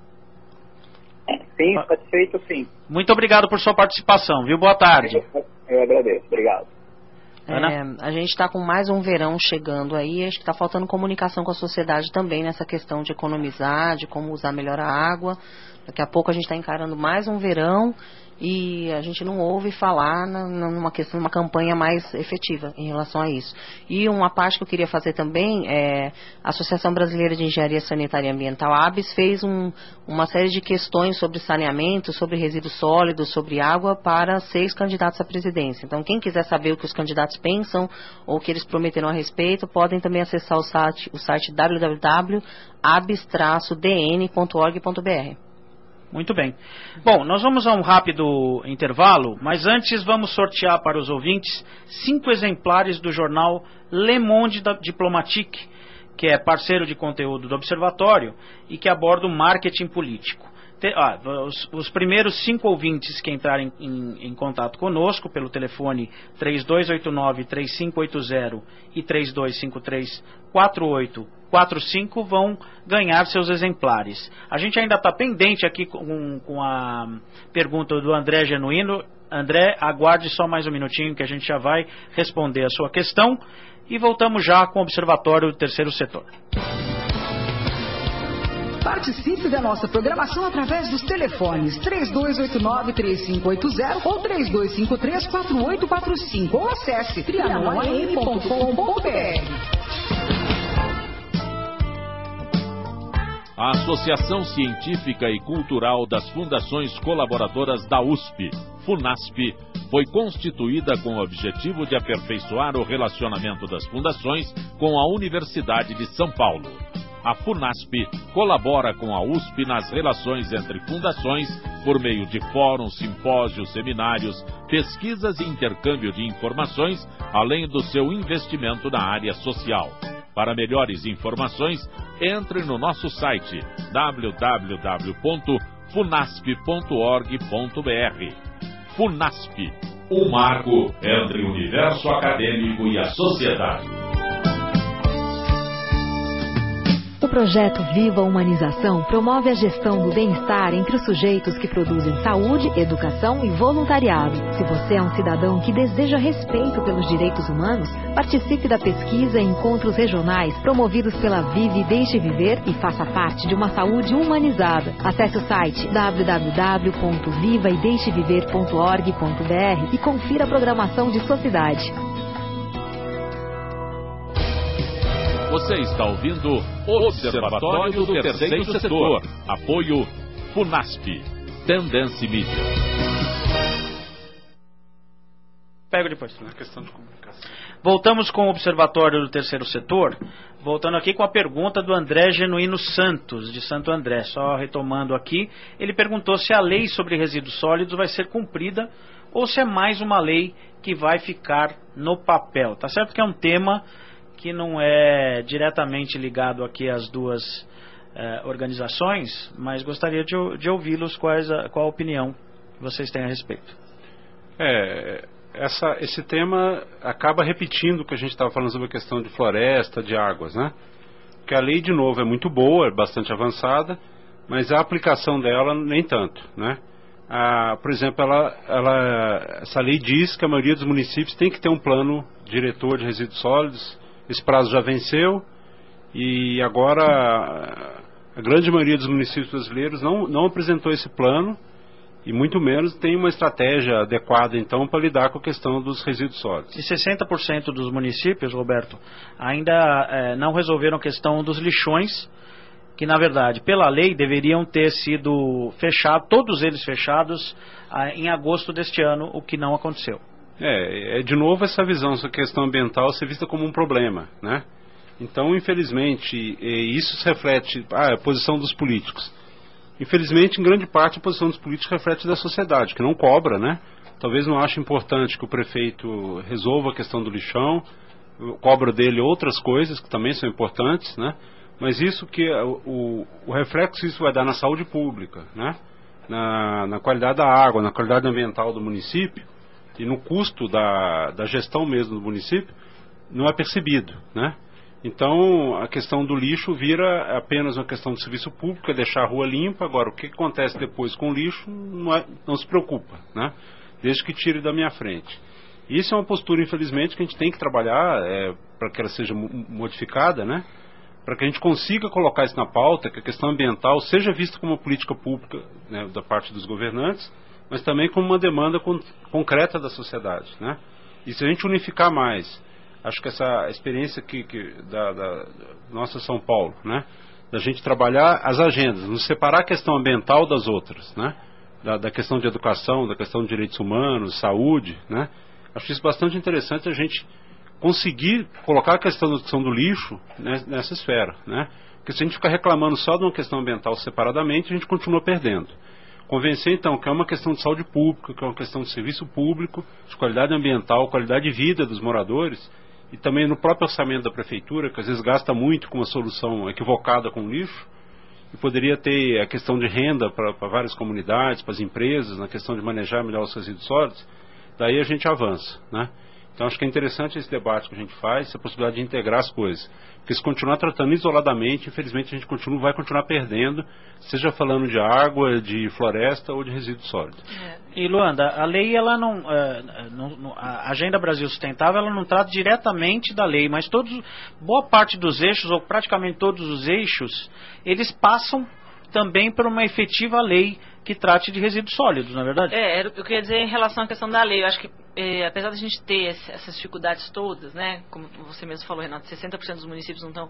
S11: Sim, satisfeito sim.
S2: Muito obrigado por sua participação, viu? Boa tarde.
S11: Eu, eu agradeço, obrigado.
S3: É, a gente está com mais um verão chegando aí, acho que está faltando comunicação com a sociedade também nessa questão de economizar, de como usar melhor a água. Daqui a pouco a gente está encarando mais um verão e a gente não ouve falar na, numa questão, numa campanha mais efetiva em relação a isso. E uma parte que eu queria fazer também é a Associação Brasileira de Engenharia Sanitária e Ambiental, a ABS, fez um, uma série de questões sobre saneamento, sobre resíduos sólidos, sobre água para seis candidatos à presidência. Então, quem quiser saber o que os candidatos pensam ou o que eles prometeram a respeito, podem também acessar o site, o site w w w ponto abs traço d n ponto org ponto b r.
S2: Muito bem. Bom, nós vamos a um rápido intervalo, mas antes vamos sortear para os ouvintes cinco exemplares do jornal Le Monde Diplomatique, que é parceiro de conteúdo do Observatório e que aborda o marketing político. Te, ah, os, os primeiros cinco ouvintes que entrarem em, em contato conosco pelo telefone três dois oito nove, três cinco oito zero e três dois cinco três, quatro oito quatro cinco vão ganhar seus exemplares. A gente ainda está pendente aqui com, com a pergunta do André Genuíno. André, aguarde só mais um minutinho que a gente já vai responder a sua questão e voltamos já com o Observatório do Terceiro Setor.
S6: Participe da nossa programação através dos telefones três dois oito nove, três cinco oito zero ou três dois cinco três, quatro oito quatro cinco ou acesse trianon a m ponto com ponto b r.
S1: A Associação Científica e Cultural das Fundações Colaboradoras da U S P, FUNASP, foi constituída com o objetivo de aperfeiçoar o relacionamento das fundações com a Universidade de São Paulo. A FUNASP colabora com a U S P nas relações entre fundações por meio de fóruns, simpósios, seminários, pesquisas e intercâmbio de informações, além do seu investimento na área social. Para melhores informações, entre no nosso site w w w ponto funasp ponto org ponto b r. FUNASP, um marco entre o universo acadêmico e a sociedade.
S7: O projeto Viva Humanização promove a gestão do bem-estar entre os sujeitos que produzem saúde, educação e voluntariado. Se você é um cidadão que deseja respeito pelos direitos humanos, participe da pesquisa e encontros regionais promovidos pela Vive e Deixe Viver e faça parte de uma saúde humanizada. Acesse o site w w w ponto viva e deixe viver ponto org ponto b r e confira a programação de sua cidade.
S1: Você está ouvindo o Observatório do Terceiro Setor. Apoio FUNASP. Tendência Mídia.
S2: Pego depois.
S5: Na questão de comunicação.
S2: Voltamos com o Observatório do Terceiro Setor. Voltando aqui com a pergunta do André Genuíno Santos, de Santo André. Só retomando aqui, ele perguntou se a lei sobre resíduos sólidos vai ser cumprida ou se é mais uma lei que vai ficar no papel. Tá certo que é um tema que não é diretamente ligado aqui às duas eh, organizações, mas gostaria de, de ouvi-los quais a, qual a opinião que vocês têm a respeito.
S5: É, essa, esse tema acaba repetindo o que a gente estava falando sobre a questão de floresta, de águas, né? Porque a lei, de novo, é muito boa, é bastante avançada, mas a aplicação dela nem tanto, né? Ah, por exemplo, ela, ela, essa lei diz que a maioria dos municípios tem que ter um plano diretor de resíduos sólidos. Esse prazo já venceu e agora a grande maioria dos municípios brasileiros não, não apresentou esse plano e muito menos tem uma estratégia adequada então para lidar com a questão dos resíduos sólidos.
S2: E sessenta por cento dos municípios, Roberto, ainda é, não resolveram a questão dos lixões, que na verdade pela lei deveriam ter sido fechados, todos eles fechados ah, em agosto deste ano, o que não aconteceu.
S5: É, é de novo essa visão, essa questão ambiental ser vista como um problema, né? Então, infelizmente, isso se reflete, ah, a posição dos políticos. Infelizmente, em grande parte, a posição dos políticos reflete da sociedade, que não cobra, né? talvez não ache importante que o prefeito resolva a questão do lixão, cobra dele outras coisas que também são importantes, né? Mas isso que o, o reflexo isso vai dar na saúde pública, né? Na, na qualidade da água, na qualidade ambiental do município e no custo da, da gestão mesmo do município, não é percebido, né? Então, a questão do lixo vira apenas uma questão de serviço público, é deixar a rua limpa. Agora, o que acontece depois com o lixo não, é, não se preocupa, né? Desde que tire da minha frente. Isso é uma postura, infelizmente, que a gente tem que trabalhar é, para que ela seja modificada, né? Para que a gente consiga colocar isso na pauta, que a questão ambiental seja vista como uma política pública, né, da parte dos governantes, mas também como uma demanda con concreta da sociedade, né? E se a gente unificar mais, acho que essa experiência que, que da, da nossa São Paulo, né, da gente trabalhar as agendas, nos separar a questão ambiental das outras, né, da, da questão de educação, da questão de direitos humanos, saúde, né, acho isso bastante interessante a gente conseguir colocar a questão da questão do lixo, né, nessa esfera, né, porque se a gente ficar reclamando só de uma questão ambiental separadamente, a gente continua perdendo. Convencer, então, que é uma questão de saúde pública, que é uma questão de serviço público, de qualidade ambiental, qualidade de vida dos moradores, e também no próprio orçamento da prefeitura, que às vezes gasta muito com uma solução equivocada com o lixo, e poderia ter a questão de renda para várias comunidades, para as empresas, na questão de manejar melhor os resíduos sólidos, daí a gente avança, né? Então acho que é interessante esse debate que a gente faz, essa possibilidade de integrar as coisas. Porque se continuar tratando isoladamente, infelizmente a gente continua, vai continuar perdendo, seja falando de água, de floresta ou de resíduos sólidos.
S2: É. E Luanda, a lei, ela não, uh, não, a Agenda Brasil Sustentável, ela não trata diretamente da lei, mas todos, boa parte dos eixos, ou praticamente todos os eixos, eles passam também por uma efetiva lei que trate de resíduos sólidos, não é verdade?
S4: É, eu queria dizer em relação à questão da lei, eu acho que é, apesar de a gente ter esse, essas dificuldades todas, né, como você mesmo falou, Renato, sessenta por cento dos municípios não estão...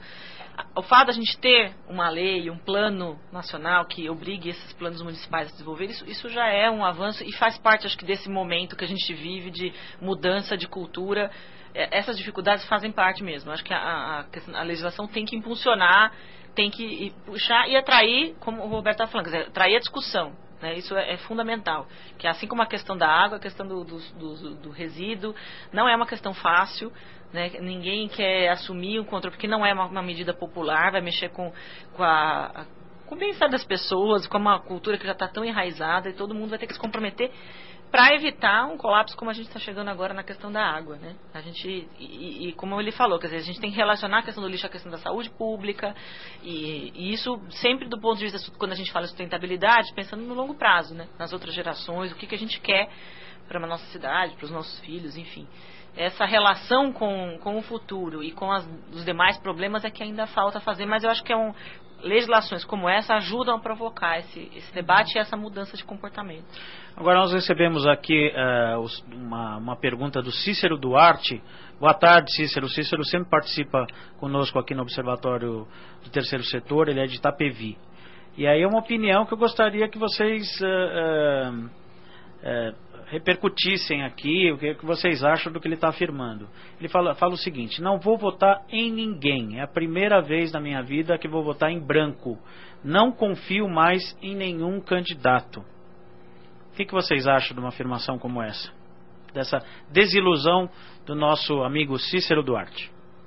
S4: O fato da gente ter uma lei, um plano nacional que obrigue esses planos municipais a desenvolver, isso, isso já é um avanço e faz parte, acho que, desse momento que a gente vive de mudança de cultura. Essas dificuldades fazem parte mesmo. Acho que a, a, a legislação tem que impulsionar, tem que puxar e atrair, como o Roberto está falando, quer dizer, atrair a discussão, né? Isso é, é fundamental, que assim como a questão da água, a questão do, do, do, do resíduo, não é uma questão fácil, né? Ninguém quer assumir o controle, porque não é uma, uma medida popular, vai mexer com, com, a, com o bem-estar das pessoas, com uma cultura que já está tão enraizada, e todo mundo vai ter que se comprometer para evitar um colapso como a gente está chegando agora na questão da água, né? A gente, e, e como ele falou, quer dizer, a gente tem que relacionar a questão do lixo à questão da saúde pública, e, e isso sempre do ponto de vista, quando a gente fala de sustentabilidade, pensando no longo prazo, né? Nas outras gerações, o que, que a gente quer para a nossa cidade, para os nossos filhos, enfim. Essa relação com, com o futuro e com as, os demais problemas é que ainda falta fazer, mas eu acho que é um, legislações como essa ajudam a provocar esse, esse debate e essa mudança de comportamento.
S2: Agora nós recebemos aqui uh, uma, uma pergunta do Cícero Duarte. Boa tarde, Cícero. O Cícero sempre participa conosco aqui no Observatório do Terceiro Setor, ele é de Itapevi. E aí é uma opinião que eu gostaria que vocês uh, uh, uh, repercutissem aqui, o que, que vocês acham do que ele está afirmando. Ele fala, fala o seguinte: não vou votar em ninguém, é a primeira vez na minha vida que vou votar em branco, não confio mais em nenhum candidato. O que, que vocês acham de uma afirmação como essa? Dessa desilusão do nosso amigo Cícero Duarte?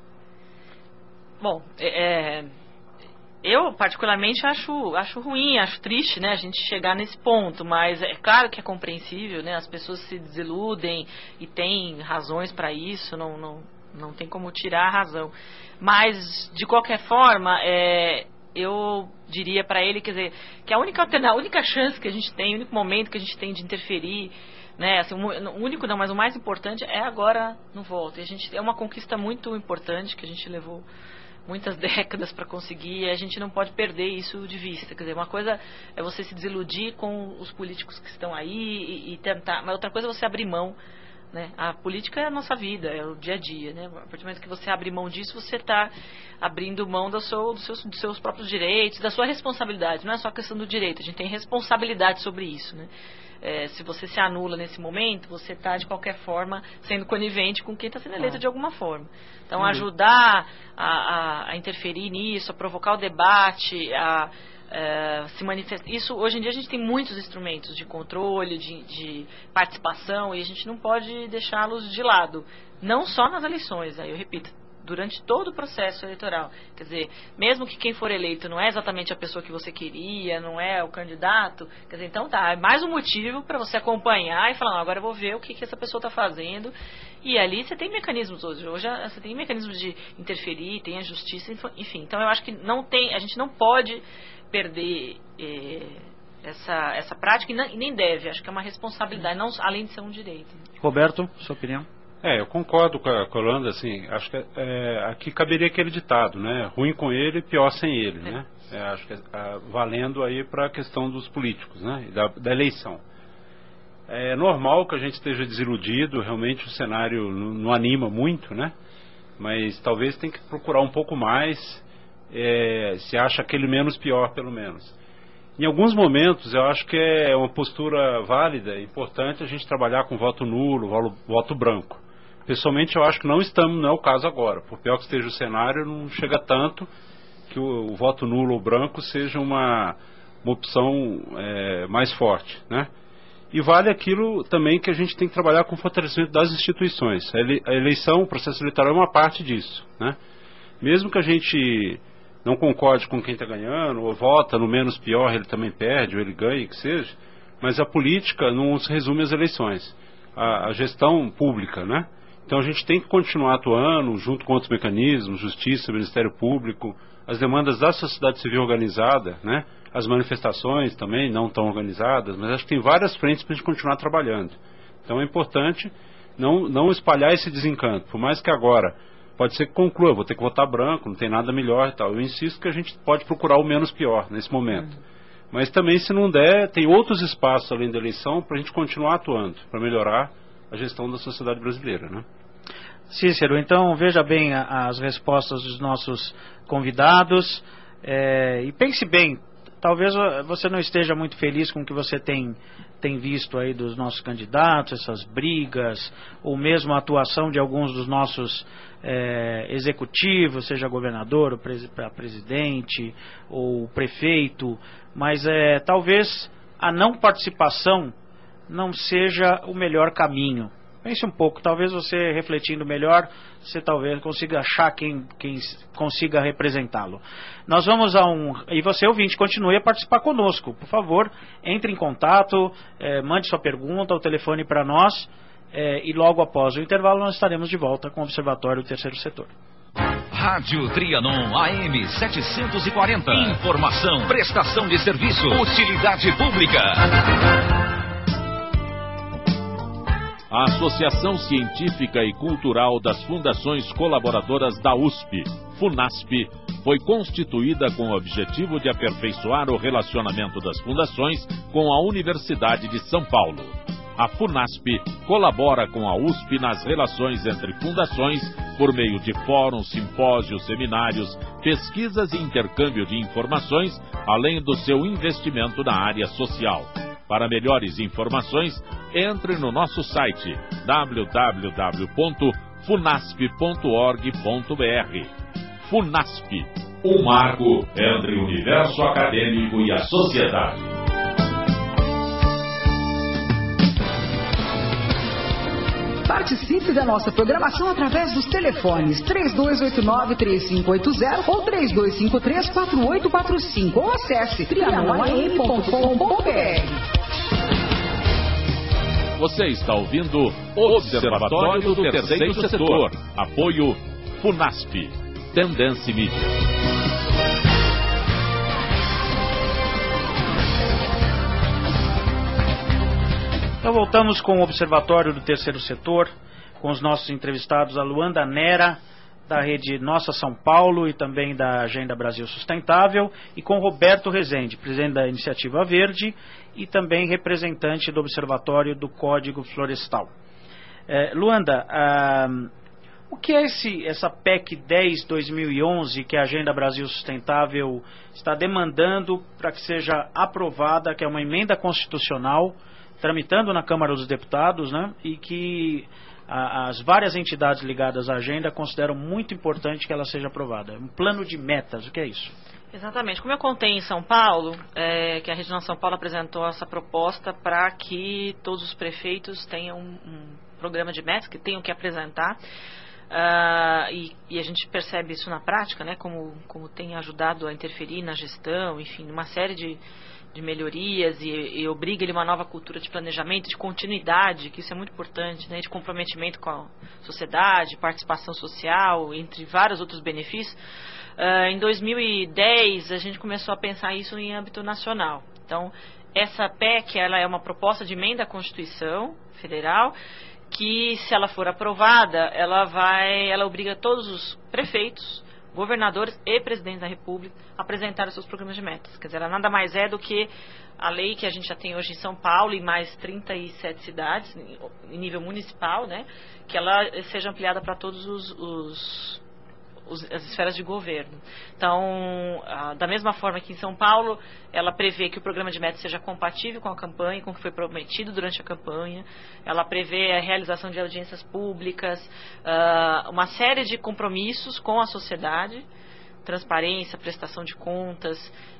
S4: Bom, é... eu particularmente acho, acho ruim, acho triste, né, a gente chegar nesse ponto, mas é claro que é compreensível, né, as pessoas se desiludem e tem razões para isso, não, não, não tem como tirar a razão. Mas, de qualquer forma, é, eu diria para ele, quer dizer, que a única, a única chance que a gente tem, o único momento que a gente tem de interferir, né, assim, o único não, mas o mais importante é agora no voto. E a gente, é uma conquista muito importante que a gente levou muitas décadas para conseguir, e a gente não pode perder isso de vista. Quer dizer, uma coisa é você se desiludir com os políticos que estão aí e, e tentar, mas outra coisa é você abrir mão, né? A política é a nossa vida, é o dia a dia, né? A partir do momento que você abre mão disso, você está abrindo mão do seu, dos, seus, dos seus próprios direitos, da sua responsabilidade. Não é só a questão do direito, a gente tem responsabilidade sobre isso, né? É, se você se anula nesse momento, você está, de qualquer forma, sendo conivente com quem está sendo eleito de alguma forma. Então, ajudar a, a, a interferir nisso, a provocar o debate, a, uh, se manifestar. Isso, hoje em dia a gente tem muitos instrumentos de controle, de, de participação, e a gente não pode deixá-los de lado. Não só nas eleições, aí eu repito, durante todo o processo eleitoral. Quer dizer, mesmo que quem for eleito não é exatamente a pessoa que você queria, não é o candidato, quer dizer, então tá, é mais um motivo para você acompanhar e falar, não, agora eu vou ver o que, que essa pessoa está fazendo. E ali você tem mecanismos hoje, hoje você tem mecanismos de interferir, tem a justiça, enfim. Então eu acho que não tem, a gente não pode perder eh, essa, essa prática e, não, e nem deve, acho que é uma responsabilidade, não, além de ser um direito.
S2: Roberto, sua opinião?
S5: É, eu concordo com a Holanda, assim, acho que é, aqui caberia aquele ditado, né? Ruim com ele, pior sem ele, é. né? É, acho que é, valendo aí para a questão dos políticos, né? Da, da eleição. É normal que a gente esteja desiludido, realmente o cenário não, não anima muito, né? Mas talvez tem que procurar um pouco mais, é, se acha aquele menos pior, pelo menos. Em alguns momentos, eu acho que é uma postura válida, importante a gente trabalhar com voto nulo, voto branco. Pessoalmente, eu acho que não estamos, não é o caso agora. Por pior que esteja o cenário, não chega tanto que o, o voto nulo ou branco seja uma, uma opção é, mais forte, né? E vale aquilo também que a gente tem que trabalhar com o fortalecimento das instituições. A, ele, a eleição, o processo eleitoral é uma parte disso, né? Mesmo que a gente não concorde com quem está ganhando, ou vota no menos pior, ele também perde, ou ele ganha, que seja, mas a política não se resume às eleições. A, a gestão pública, né? Então a gente tem que continuar atuando junto com outros mecanismos, justiça, Ministério Público, as demandas da sociedade civil organizada, né? As manifestações também não tão organizadas, mas acho que tem várias frentes para a gente continuar trabalhando. Então é importante não, não espalhar esse desencanto, por mais que agora pode ser que conclua, vou ter que votar branco, não tem nada melhor e tal. Eu insisto que a gente pode procurar o menos pior nesse momento. Uhum. Mas também, se não der, tem outros espaços além da eleição para a gente continuar atuando, para melhorar a gestão da sociedade brasileira, né?
S2: Cícero, então veja bem a, as respostas dos nossos convidados é, e pense bem, talvez você não esteja muito feliz com o que você tem, tem visto aí dos nossos candidatos, essas brigas, ou mesmo a atuação de alguns dos nossos é, executivos, seja governador, ou pres, presidente, ou prefeito, mas é, talvez a não participação não seja o melhor caminho. Pense um pouco, talvez você refletindo melhor, você talvez consiga achar quem, quem consiga representá-lo. Nós vamos a um... E você, ouvinte, continue a participar conosco. Por favor, entre em contato, eh, mande sua pergunta, o telefone para nós, eh, e logo após o intervalo nós estaremos de volta com o Observatório do Terceiro Setor.
S12: Rádio Trianon A M setecentos e quarenta. Informação, prestação de serviço, utilidade pública.
S1: A Associação Científica e Cultural das Fundações Colaboradoras da U S P, FUNASP, foi constituída com o objetivo de aperfeiçoar o relacionamento das fundações com a Universidade de São Paulo. A FUNASP colabora com a U S P nas relações entre fundações por meio de fóruns, simpósios, seminários, pesquisas e intercâmbio de informações, além do seu investimento na área social. Para melhores informações, entre no nosso site w w w ponto funasp ponto org ponto b r. FUNASP, um marco entre o universo acadêmico e a sociedade.
S6: Participe da nossa programação através dos telefones três dois oito nove, três cinco oito zero ou três dois cinco três, quatro oito quatro cinco ou acesse trianon a m ponto com ponto b r.
S1: Você está ouvindo Observatório do Terceiro Setor. Apoio FUNASP. Tendência Mídia.
S2: Então voltamos com o Observatório do Terceiro Setor, com os nossos entrevistados, a Luanda Nera, da Rede Nossa São Paulo e também da Agenda Brasil Sustentável, e com Roberto Rezende, presidente da Iniciativa Verde e também representante do Observatório do Código Florestal. É, Luanda, ah, o que é esse, essa P E C dez barra dois mil e onze que a Agenda Brasil Sustentável está demandando para que seja aprovada, que é uma emenda constitucional, tramitando na Câmara dos Deputados, né, e que a, as várias entidades ligadas à agenda consideram muito importante que ela seja aprovada? Um plano de metas, o que é isso?
S4: Exatamente. Como eu contei em São Paulo, é, que a Regional São Paulo apresentou essa proposta para que todos os prefeitos tenham um, um programa de metas, que tenham que apresentar. Uh, e, e a gente percebe isso na prática, né, como, como tem ajudado a interferir na gestão, enfim, uma série de, de melhorias e, e obriga ele a uma nova cultura de planejamento, de continuidade, que isso é muito importante, né, de comprometimento com a sociedade, participação social, entre vários outros benefícios. Uh, em dois mil e dez, a gente começou a pensar isso em âmbito nacional. Então, essa P E C, ela é uma proposta de emenda à Constituição Federal, que, se ela for aprovada, ela vai, ela obriga todos os prefeitos, governadores e presidentes da República a apresentar os seus programas de metas. Quer dizer, ela nada mais é do que a lei que a gente já tem hoje em São Paulo e mais trinta e sete cidades, em nível municipal, né, que ela seja ampliada para todos os, os as esferas de governo. Então, da mesma forma que em São Paulo, ela prevê que o programa de metas seja compatível com a campanha, com o que foi prometido durante a campanha. Ela prevê a realização de audiências públicas, uma série de compromissos com a sociedade, transparência, prestação de contas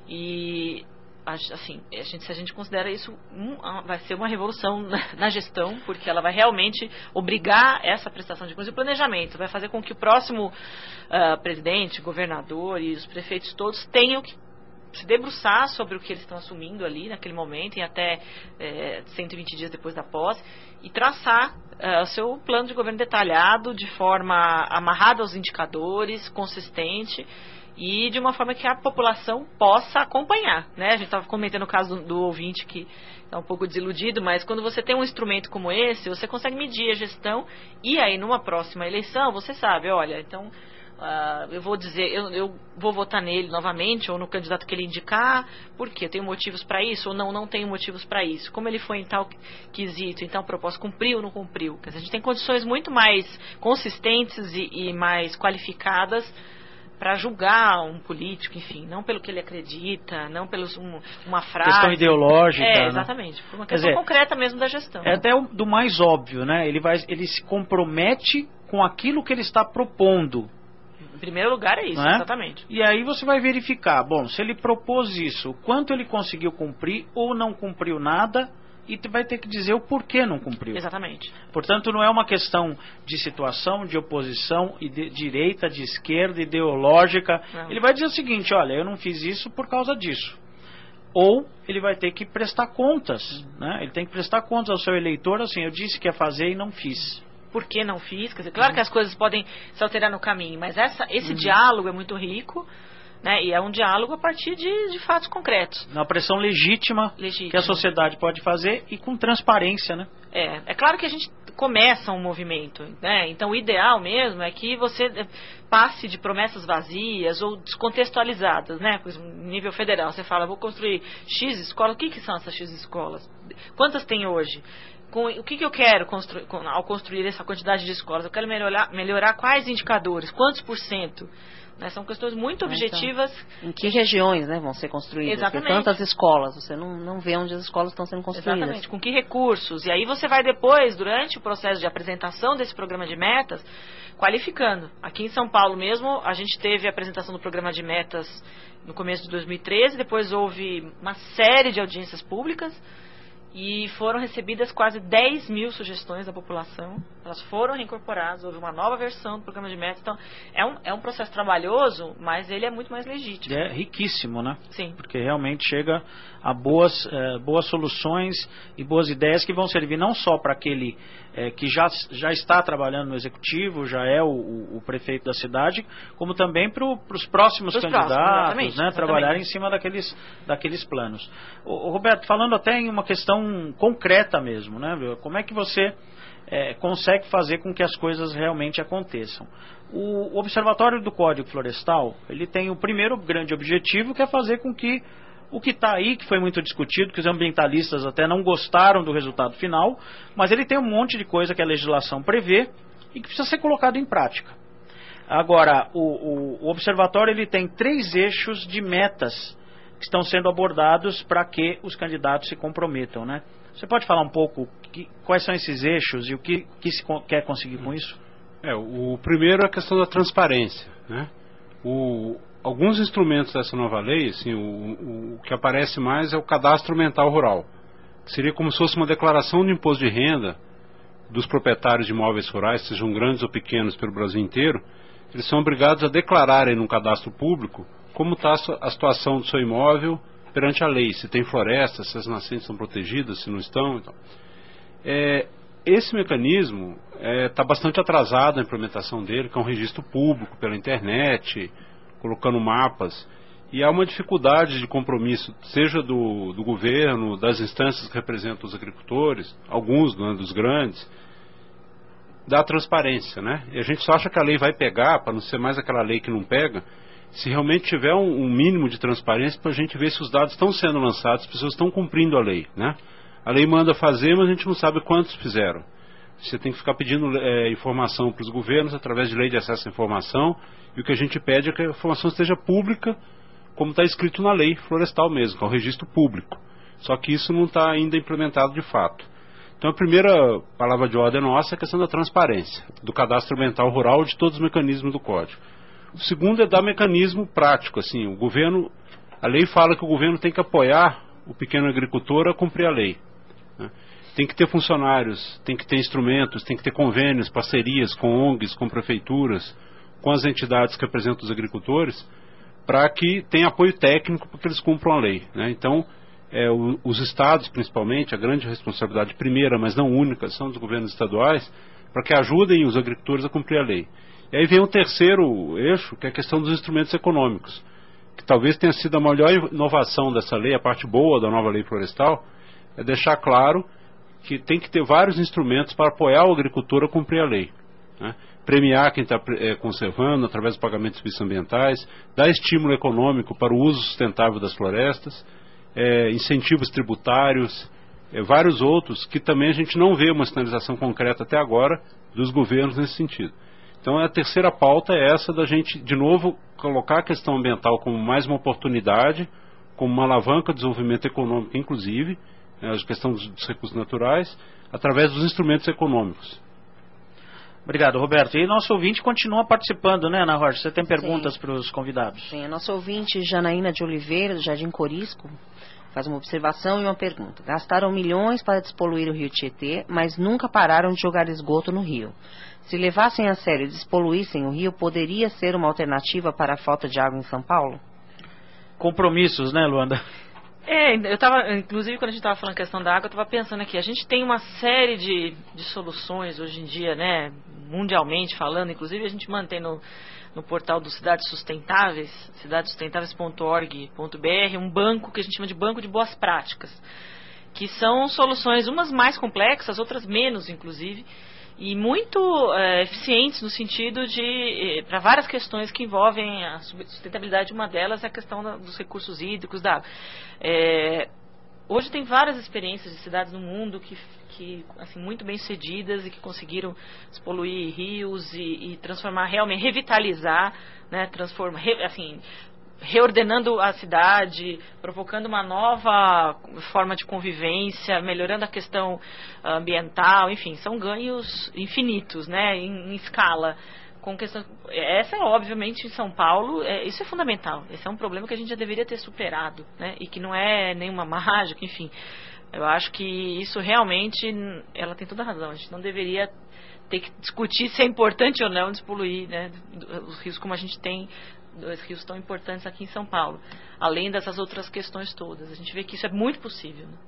S4: e assim, a gente, se a gente considera isso, um, vai ser uma revolução na, na gestão, porque ela vai realmente obrigar essa prestação de contas e o planejamento, vai fazer com que o próximo uh, presidente, governador e os prefeitos todos tenham que se debruçar sobre o que eles estão assumindo ali naquele momento, e até é, cento e vinte dias depois da posse, e traçar uh, o seu plano de governo detalhado, de forma amarrada aos indicadores, consistente, e de uma forma que a população possa acompanhar, né? A gente estava comentando o caso do, do ouvinte que está um pouco desiludido, mas quando você tem um instrumento como esse, você consegue medir a gestão, e aí numa próxima eleição você sabe, olha, então uh, eu vou dizer, eu, eu vou votar nele novamente, ou no candidato que ele indicar, porque eu tenho motivos para isso, ou não, não tenho motivos para isso, como ele foi em tal quesito, então a proposta cumpriu ou não cumpriu. Quer dizer, a gente tem condições muito mais consistentes e, e mais qualificadas para julgar um político, enfim, não pelo que ele acredita, não pelo um, uma frase.
S2: Questão ideológica.
S4: É, exatamente. Por uma questão
S2: dizer,
S4: concreta mesmo da gestão.
S2: É até o, do mais óbvio, né? Ele, vai, ele se compromete com aquilo que ele está propondo.
S4: Em primeiro lugar é isso,
S2: né?
S4: Exatamente.
S2: E aí você vai verificar, bom, se ele propôs isso, quanto ele conseguiu cumprir ou não cumpriu nada, e tu vai ter que dizer o porquê não cumpriu.
S4: Exatamente.
S2: Portanto, não é uma questão de situação, de oposição, de direita, de esquerda, ideológica. Não. Ele vai dizer o seguinte, olha, eu não fiz isso por causa disso. Ou ele vai ter que prestar contas, uhum. né? Ele tem que prestar contas ao seu eleitor, assim, eu disse que ia fazer e não fiz.
S4: Por que não fiz? Quer dizer, claro uhum. que as coisas podem se alterar no caminho, mas essa, esse uhum. diálogo é muito rico. Né? E é um diálogo a partir de, de fatos concretos.
S2: Na pressão legítima, legítima que a sociedade pode fazer e com transparência, né?
S4: É, é claro que a gente começa um movimento, né? Então o ideal mesmo é que você passe de promessas vazias ou descontextualizadas, né? No nível federal, você fala, vou construir X escolas, o que, que são essas X escolas? Quantas tem hoje? Com, o que, que eu quero construir, com, ao construir essa quantidade de escolas? Eu quero melhorar, melhorar quais indicadores? Quantos por cento? Né, são questões muito objetivas.
S3: Então, em que regiões, né, vão ser construídas?
S4: Exatamente.
S3: Porque tantas escolas, você não, não vê onde as escolas estão sendo construídas.
S4: Exatamente, com que recursos. E aí você vai depois, durante o processo de apresentação desse programa de metas, qualificando. Aqui em São Paulo mesmo, a gente teve a apresentação do programa de metas no começo de dois mil e treze, depois houve uma série de audiências públicas, e foram recebidas quase dez mil sugestões da população. Elas foram reincorporadas, houve uma nova versão do programa de metas. Então, é um, é um processo trabalhoso, mas ele é muito mais legítimo.
S2: É riquíssimo, né?
S4: Sim.
S2: Porque realmente chega a boas, eh, boas soluções e boas ideias que vão servir não só para aquele eh, que já, já está trabalhando no executivo, já é o, o, o prefeito da cidade, como também para os próximos
S4: Pros
S2: candidatos,
S4: próximos, exatamente,
S2: né?
S4: exatamente.
S2: Trabalhar em cima daqueles, daqueles planos. O, o Roberto, falando até em uma questão concreta mesmo, né? Como é que você é, consegue fazer com que as coisas realmente aconteçam? O, o Observatório do Código Florestal, ele tem o primeiro grande objetivo, que é fazer com que o que está aí, que foi muito discutido, que os ambientalistas até não gostaram do resultado final, mas ele tem um monte de coisa que a legislação prevê e que precisa ser colocado em prática. Agora, o, o, o Observatório ele tem três eixos de metas que estão sendo abordados para que os candidatos se comprometam, né? Você pode falar um pouco que, quais são esses eixos e o que, que se quer conseguir com isso?
S5: É, o primeiro é a questão da transparência, né? O, alguns instrumentos dessa nova lei, assim, o, o, o que aparece mais é o cadastro ambiental rural, que seria como se fosse uma declaração de imposto de renda dos proprietários de imóveis rurais, sejam grandes ou pequenos pelo Brasil inteiro. Eles são obrigados a declararem no cadastro público como está a situação do seu imóvel perante a lei, se tem floresta, se as nascentes são protegidas, se não estão. Então. É, esse mecanismo está é, bastante atrasado a implementação dele, que é um registro público pela internet, colocando mapas, e há uma dificuldade de compromisso, seja do, do governo, das instâncias que representam os agricultores, alguns, né, dos grandes, da transparência, né? E a gente só acha que a lei vai pegar, para não ser mais aquela lei que não pega, se realmente tiver um, um mínimo de transparência para a gente ver se os dados estão sendo lançados, as pessoas estão cumprindo a lei, né? A lei manda fazer, mas a gente não sabe quantos fizeram. Você tem que ficar pedindo é, informação para os governos através de lei de acesso à informação, e o que a gente pede é que a informação esteja pública, como está escrito na lei florestal mesmo, que é o registro público. Só que isso não está ainda implementado de fato. Então a primeira palavra de ordem nossa é a questão da transparência, do cadastro ambiental rural e de todos os mecanismos do Código. O segundo é dar mecanismo prático, assim, o governo, a lei fala que o governo tem que apoiar o pequeno agricultor a cumprir a lei, né? Tem que ter funcionários, tem que ter instrumentos, tem que ter convênios, parcerias com O N Gs, com prefeituras, com as entidades que representam os agricultores, para que tenha apoio técnico para que eles cumpram a lei, né? Então, é, o, os estados, principalmente, a grande responsabilidade primeira, mas não única, são dos governos estaduais, para que ajudem os agricultores a cumprir a lei. E aí vem um terceiro eixo, que é a questão dos instrumentos econômicos, que talvez tenha sido a maior inovação dessa lei, a parte boa da nova lei florestal, é deixar claro que tem que ter vários instrumentos para apoiar o agricultor a cumprir a lei, né? Premiar quem está é, conservando através do pagamento de serviços ambientais, dar estímulo econômico para o uso sustentável das florestas, é, incentivos tributários, é, vários outros que também a gente não vê uma sinalização concreta até agora dos governos nesse sentido. Então a terceira pauta é essa da gente, de novo, colocar a questão ambiental como mais uma oportunidade, como uma alavanca de desenvolvimento econômico, inclusive, né, a questão dos, dos recursos naturais, através dos instrumentos econômicos.
S2: Obrigado, Roberto. E nosso ouvinte continua participando, né, Ana Rocha? Você tem perguntas para os convidados?
S3: Sim, a nossa ouvinte Janaína de Oliveira, do Jardim Corisco, faz uma observação e uma pergunta. Gastaram milhões para despoluir o rio Tietê, mas nunca pararam de jogar esgoto no rio. Se levassem a sério e despoluíssem o rio, poderia ser uma alternativa para a falta de água em São Paulo?
S2: Compromissos, né, Luanda?
S4: É, eu estava, inclusive quando a gente estava falando a questão da água, eu estava pensando aqui, a gente tem uma série de, de soluções hoje em dia, né, mundialmente falando, inclusive a gente mantém no, no portal do Cidades Sustentáveis, cidades sustentáveis ponto org ponto b r, um banco que a gente chama de banco de boas práticas, que são soluções, umas mais complexas, outras menos, inclusive, e muito é, eficientes no sentido de, para várias questões que envolvem a sustentabilidade. Uma delas é a questão da, dos recursos hídricos da água. É, hoje tem várias experiências de cidades no mundo que, que assim, muito bem sucedidas e que conseguiram despoluir rios e, e transformar realmente, revitalizar, né, transformar, re, assim, reordenando a cidade, provocando uma nova forma de convivência, melhorando a questão ambiental, enfim, são ganhos infinitos, né, em, em escala. Com questão, essa é obviamente em São Paulo, é, isso é fundamental, esse é um problema que a gente já deveria ter superado, né, e que não é nenhuma mágica, enfim. Eu acho que isso realmente, ela tem toda a razão, a gente não deveria ter que discutir se é importante ou não despoluir, né, os rios como a gente tem, dois rios tão importantes aqui em São Paulo, além dessas outras questões todas. A gente vê que isso é muito possível, né?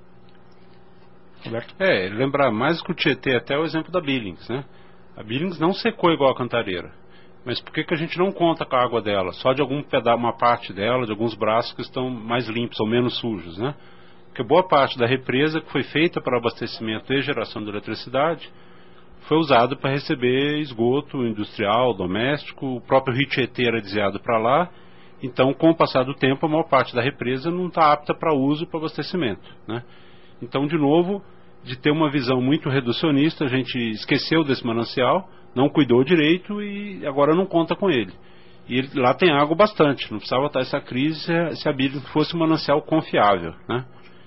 S5: Roberto? É, lembrar mais que o Tietê, até o exemplo da Billings, né? A Billings não secou igual a Cantareira, mas por que, que a gente não conta com a água dela? Só de algum pedaço, uma parte dela, de alguns braços que estão mais limpos ou menos sujos, né? Porque boa parte da represa que foi feita para abastecimento e geração de eletricidade foi usado para receber esgoto industrial, doméstico, o próprio rio Tietê era desviado para lá, então com o passar do tempo a maior parte da represa não está apta para uso e para abastecimento, né? Então, de novo, de ter uma visão muito reducionista, a gente esqueceu desse manancial, não cuidou direito e agora não conta com ele. E ele, lá tem água bastante, não precisava estar essa crise se, se a Bíblia fosse um manancial confiável, né?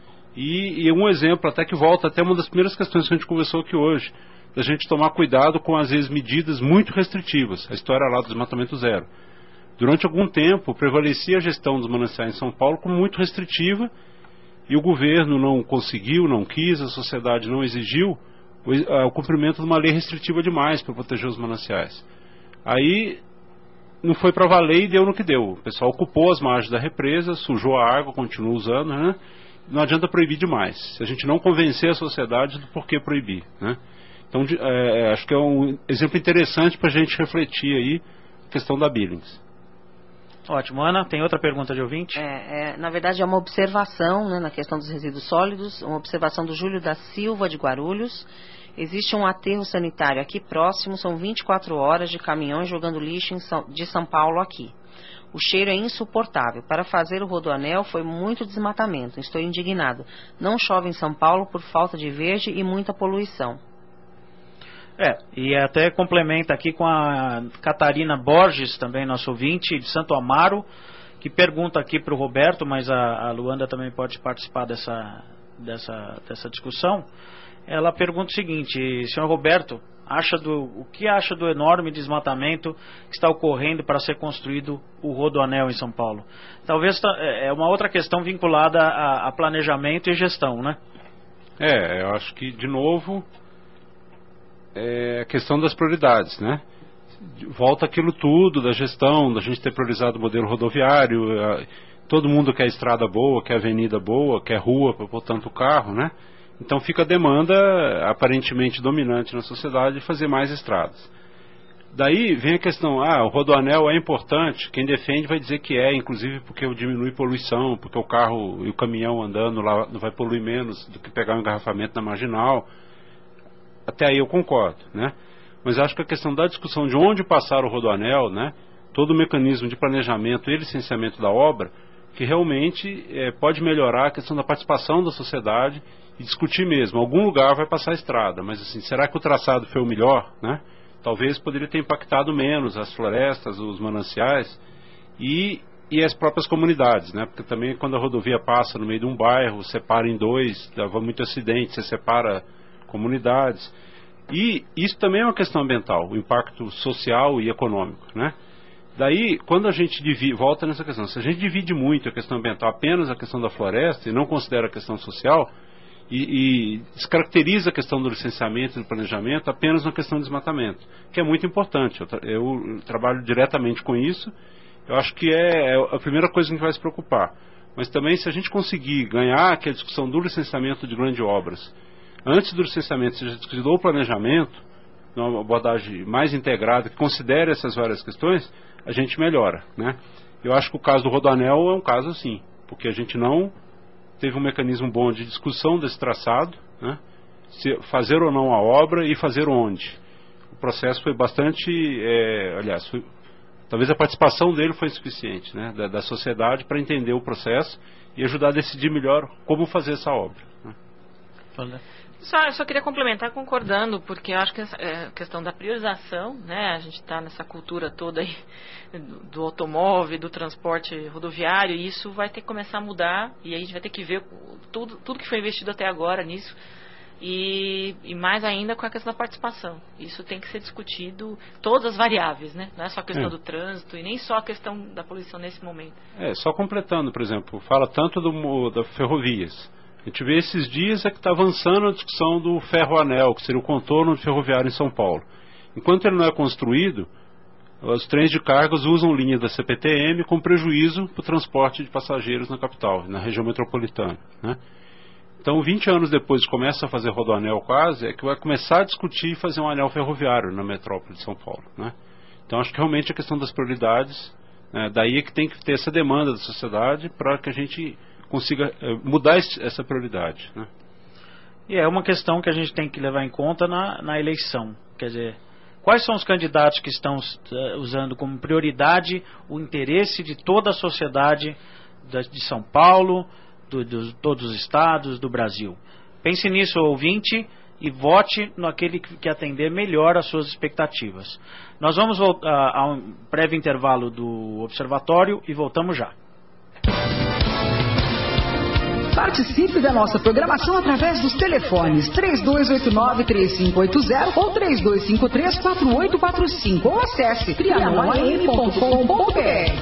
S5: E, e um exemplo até que volta até uma das primeiras questões que a gente conversou aqui hoje, da gente tomar cuidado com, às vezes, medidas muito restritivas. A história lá do desmatamento zero. durante algum tempo prevalecia a gestão dos mananciais em São Paulo como muito restritiva, e o governo não conseguiu, não quis, a sociedade não exigiu o, a, o cumprimento de uma lei restritiva demais para proteger os mananciais. Aí não foi para valer e deu no que deu. O pessoal ocupou as margens da represa, sujou a água, continua usando, né? Não adianta proibir demais, se a gente não convencer a sociedade do porquê proibir, né? Então, é, acho que é um exemplo interessante para a gente refletir aí a questão da Billings.
S2: Ótimo. Ana, tem outra pergunta de ouvinte?
S3: É, é, na verdade, é uma observação, né, na questão dos resíduos sólidos, uma observação do Júlio da Silva, de Guarulhos. Existe um aterro sanitário aqui próximo, são vinte e quatro horas de caminhões jogando lixo em São, de São Paulo aqui. O cheiro é insuportável. Para fazer o rodoanel foi muito desmatamento. Estou indignado. Não chove em São Paulo por falta de verde e muita poluição.
S2: É, e até complementa aqui com a Catarina Borges, também nosso ouvinte, de Santo Amaro, que pergunta aqui para o Roberto, mas a, a Luanda também pode participar dessa, dessa, dessa discussão. Ela pergunta o seguinte: senhor Roberto, acha do, o que acha do enorme desmatamento que está ocorrendo para ser construído o rodoanel em São Paulo? Talvez é uma outra questão vinculada a, a planejamento e gestão, né?
S5: É, eu acho que, de novo, é a questão das prioridades, né? Volta aquilo tudo da gestão, da gente ter priorizado o modelo rodoviário. Todo mundo quer estrada boa, quer avenida boa, quer rua para pôr tanto carro, né? Então fica a demanda aparentemente dominante na sociedade de fazer mais estradas. Daí vem a questão, ah, o rodoanel é importante, quem defende vai dizer que é, inclusive porque diminui poluição, porque o carro e o caminhão andando lá não vai poluir menos do que pegar um engarrafamento na marginal. Até aí eu concordo, né? Mas acho que a questão da discussão de onde passar o rodoanel, né, todo o mecanismo de planejamento e licenciamento da obra, que realmente é, pode melhorar a questão da participação da sociedade e discutir mesmo, algum lugar vai passar a estrada, mas assim, será que o traçado foi o melhor, né? Talvez poderia ter impactado menos as florestas, os mananciais e, e as próprias comunidades, né? Porque também quando a rodovia passa no meio de um bairro, separa em dois, dava muito acidente, você separa comunidades. E isso também é uma questão ambiental, o impacto social e econômico, né? Daí, quando a gente divide, volta nessa questão, se a gente divide muito a questão ambiental apenas a questão da floresta e não considera a questão social, e, e descaracteriza a questão do licenciamento e do planejamento apenas na questão do desmatamento, que é muito importante. Eu, tra eu trabalho diretamente com isso, eu acho que é, é a primeira coisa que a gente vai se preocupar. Mas também, se a gente conseguir ganhar aquela discussão do licenciamento de grandes obras, antes do licenciamento seja discutido o planejamento, numa abordagem mais integrada, que considere essas várias questões, a gente melhora, né? Eu acho que o caso do rodoanel é um caso assim, porque a gente não teve um mecanismo bom de discussão desse traçado, né? Se fazer ou não a obra e fazer onde. O processo foi bastante, é, aliás, foi, talvez a participação dele foi insuficiente, né? Da, da sociedade para entender o processo e ajudar a decidir melhor como fazer essa obra, né?
S4: Só, eu só queria complementar concordando, porque eu acho que a questão da priorização, né, a gente está nessa cultura toda aí do, do automóvel, do transporte rodoviário, e isso vai ter que começar a mudar, e aí a gente vai ter que ver tudo, tudo que foi investido até agora nisso, e, e mais ainda com a questão da participação. Isso tem que ser discutido, todas as variáveis, né, não é só a questão é. do trânsito, e nem só a questão da poluição nesse momento.
S5: É, só completando, por exemplo, fala tanto do, da ferrovias. A gente vê esses dias é que está avançando a discussão do ferroanel, que seria o contorno ferroviário em São Paulo. Enquanto ele não é construído, os trens de cargas usam linhas da C P T M com prejuízo para o transporte de passageiros na capital, na região metropolitana, né? Então, vinte anos depois de começa a fazer rodoanel quase, é que vai começar a discutir fazer um anel ferroviário na metrópole de São Paulo, né? Então, acho que realmente a questão das prioridades, né, daí é que tem que ter essa demanda da sociedade para que a gente consiga mudar essa prioridade, né?
S2: E é uma questão que a gente tem que levar em conta na, na eleição. Quer dizer, quais são os candidatos que estão uh, usando como prioridade o interesse de toda a sociedade da, de São Paulo, do, de todos os estados, do Brasil? Pense nisso, ouvinte, e vote naquele que, que atender melhor às suas expectativas. Nós vamos voltar uh, a um breve intervalo do Observatório e voltamos já.
S6: Participe da nossa programação através dos telefones três dois oito nove, três cinco oito zero ou três dois cinco três, quatro oito quatro cinco ou acesse trianon a m ponto com ponto b r.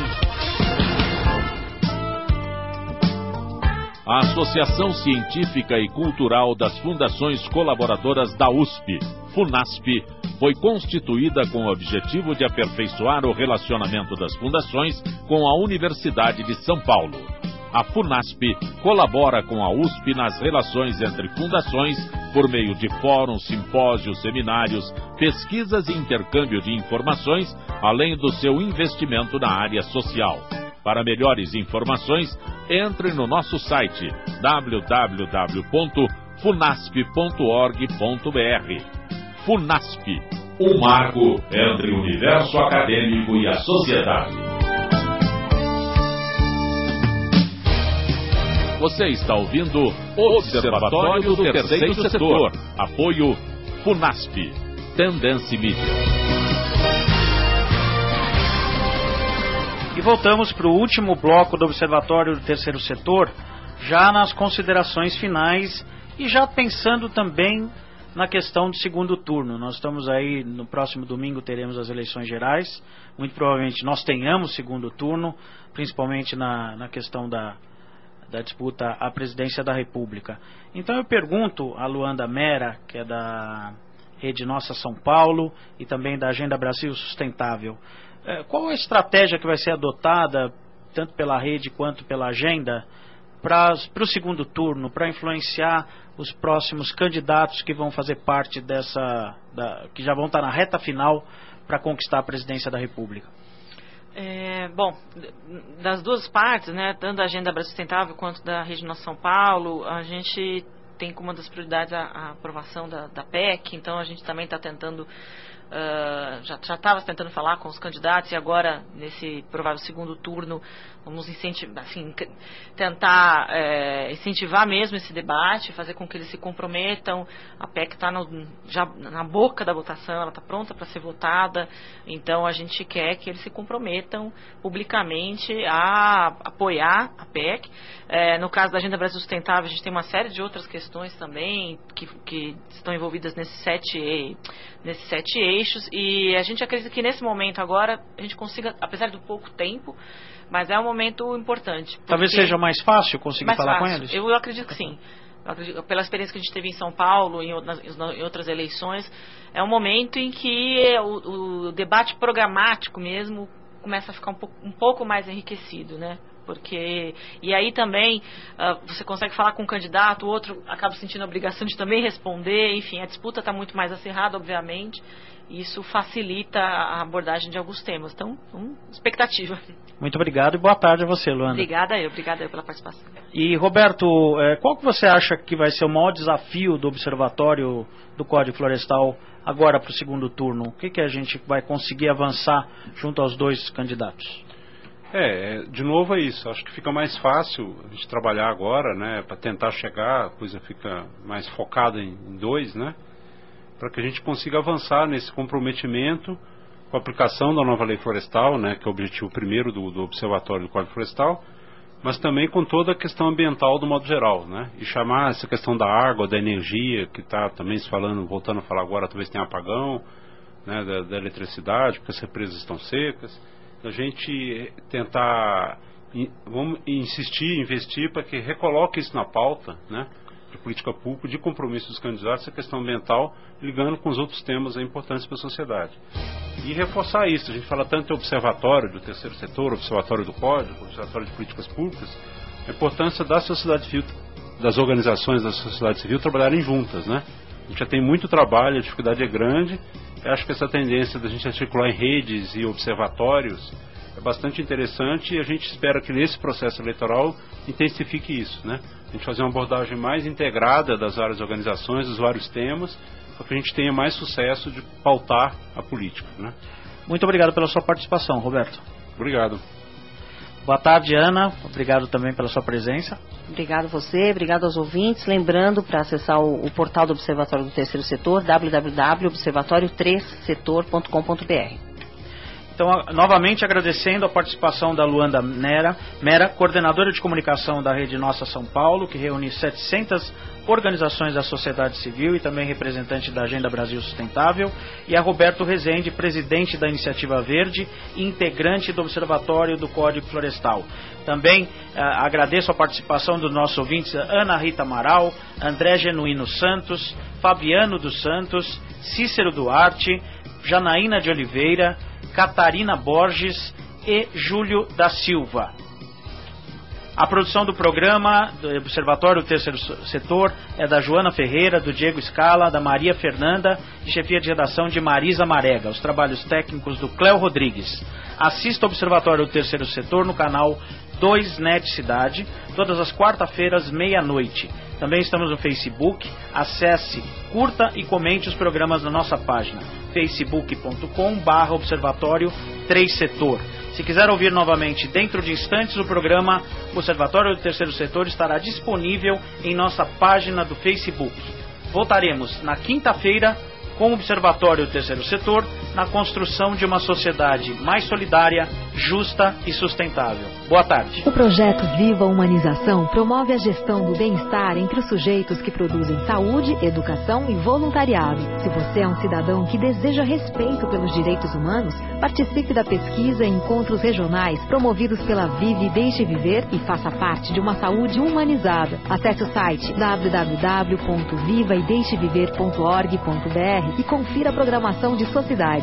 S1: A Associação Científica e Cultural das Fundações Colaboradoras da U S P, FUNASP, foi constituída com o objetivo de aperfeiçoar o relacionamento das fundações com a Universidade de São Paulo. A FUNASP colabora com a U S P nas relações entre fundações por meio de fóruns, simpósios, seminários, pesquisas e intercâmbio de informações, além do seu investimento na área social. Para melhores informações, entre no nosso site w w w ponto funasp ponto org ponto b r. FUNASP, um marco entre o universo acadêmico e a sociedade. Você está ouvindo Observatório do Terceiro Setor. Apoio FUNASP. Tendência Mídia.
S2: E voltamos para o último bloco do Observatório do Terceiro Setor, já nas considerações finais e já pensando também na questão de segundo turno. Nós estamos aí, no próximo domingo teremos as eleições gerais, muito provavelmente nós tenhamos segundo turno, principalmente na, na questão da, da disputa à presidência da República. Então eu pergunto a Luanda Mera, que é da Rede Nossa São Paulo e também da Agenda Brasil Sustentável, qual a estratégia que vai ser adotada, tanto pela rede quanto pela agenda, para o segundo turno, para influenciar os próximos candidatos que vão fazer parte dessa, da, que já vão estar na reta final para conquistar a presidência da República?
S4: É, bom, das duas partes, né, tanto da Agenda Brasil Sustentável quanto da Rede Nossa São Paulo, a gente tem como uma das prioridades a, a aprovação da, da P E C, então a gente também está tentando Uh, já estava tentando falar com os candidatos e agora, nesse provável segundo turno, vamos incentivar, assim, tentar é, incentivar mesmo esse debate, fazer com que eles se comprometam. A P E C está já na boca da votação, ela está pronta para ser votada, então a gente quer que eles se comprometam publicamente a apoiar a P E C. É, no caso da Agenda Brasil Sustentável, a gente tem uma série de outras questões também que, que estão envolvidas nesses sete, nesses sete eixos, e a gente acredita que nesse momento agora a gente consiga, apesar do pouco tempo, mas é um momento importante.
S2: Talvez seja mais fácil conseguir
S4: mais
S2: falar
S4: fácil.
S2: com eles?
S4: Eu, eu acredito que sim. Eu acredito, pela experiência que a gente teve em São Paulo e em, em outras eleições, é um momento em que o, o debate programático mesmo começa a ficar um pouco, um pouco mais enriquecido, né? Porque, e aí também uh, você consegue falar com um candidato, o outro acaba sentindo a obrigação de também responder, enfim, a disputa está muito mais acirrada, obviamente, e isso facilita a abordagem de alguns temas. Então, um, expectativa.
S2: Muito obrigado e boa tarde a você, Luanda.
S4: Obrigada eu, obrigada eu pela participação.
S2: E, Roberto, eh, qual que você acha que vai ser o maior desafio do Observatório do Código Florestal agora para o segundo turno? O que, que a gente vai conseguir avançar junto aos dois candidatos?
S5: É, de novo é isso, acho que fica mais fácil a gente trabalhar agora, né, para tentar chegar, a coisa fica mais focada em, em dois, né, para que a gente consiga avançar nesse comprometimento com a aplicação da nova lei florestal, né, que é o objetivo primeiro do, do Observatório do Código Florestal, mas também com toda a questão ambiental do modo geral, né, e chamar essa questão da água, da energia, que está também se falando, voltando a falar agora, talvez tenha apagão, né, da, da eletricidade, porque as represas estão secas, a gente tentar, vamos insistir, investir para que recoloque isso na pauta, né, de política pública, de compromisso dos candidatos, essa questão ambiental, ligando com os outros temas importantes para a sociedade. E reforçar isso, a gente fala tanto em observatório do terceiro setor, observatório do Código, observatório de políticas públicas, a importância da sociedade civil, das organizações da sociedade civil trabalharem juntas, né? A gente já tem muito trabalho, a dificuldade é grande. Eu acho que essa tendência da gente articular em redes e observatórios é bastante interessante e a gente espera que nesse processo eleitoral intensifique isso, né? A gente fazer uma abordagem mais integrada das várias organizações, dos vários temas, para que a gente tenha mais sucesso de pautar a política, né?
S2: Muito obrigado pela sua participação, Roberto.
S5: Obrigado.
S2: Boa tarde, Ana. Obrigado também pela sua presença.
S3: Obrigado a você, obrigado aos ouvintes. Lembrando, para acessar o, o portal do Observatório do Terceiro Setor, w w w ponto observatório três setor ponto com ponto b r.
S2: Então, novamente agradecendo a participação da Luanda Mera, Mera, coordenadora de comunicação da Rede Nossa São Paulo, que reúne setecentas organizações da sociedade civil e também representante da Agenda Brasil Sustentável, e a Roberto Rezende, presidente da Iniciativa Verde e integrante do Observatório do Código Florestal. Também eh, agradeço a participação dos nossos ouvintes Ana Rita Amaral, André Genuíno Santos, Fabiano dos Santos, Cícero Duarte, Janaína de Oliveira, Catarina Borges e Júlio da Silva. A produção do programa do Observatório do Terceiro Setor é da Joana Ferreira, do Diego Scala, da Maria Fernanda e chefia de redação de Marisa Marega. Os trabalhos técnicos do Cléo Rodrigues. Assista ao Observatório do Terceiro Setor no canal dois Net Cidade, todas as quarta-feiras, meia-noite. Também estamos no Facebook. Acesse, curta e comente os programas na nossa página facebook ponto com barra observatório três setor. Se quiser ouvir novamente dentro de instantes o programa, o Observatório do Terceiro Setor estará disponível em nossa página do Facebook. Voltaremos na quinta-feira com o Observatório do Terceiro Setor na construção de uma sociedade mais solidária, justa e sustentável. Boa tarde.
S7: O projeto Viva Humanização promove a gestão do bem-estar entre os sujeitos que produzem saúde, educação e voluntariado. Se você é um cidadão que deseja respeito pelos direitos humanos, participe da pesquisa e encontros regionais promovidos pela Vive e Deixe Viver e faça parte de uma saúde humanizada. Acesse o site w w w ponto viva e deixe viver ponto org ponto b r e confira a programação de sua cidade.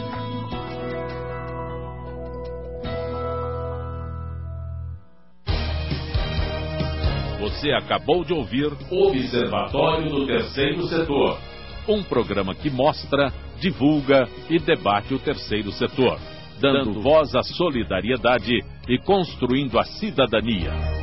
S1: Você acabou de ouvir Observatório do Terceiro Setor, um programa que mostra, divulga e debate o terceiro setor, dando voz à solidariedade e construindo a cidadania.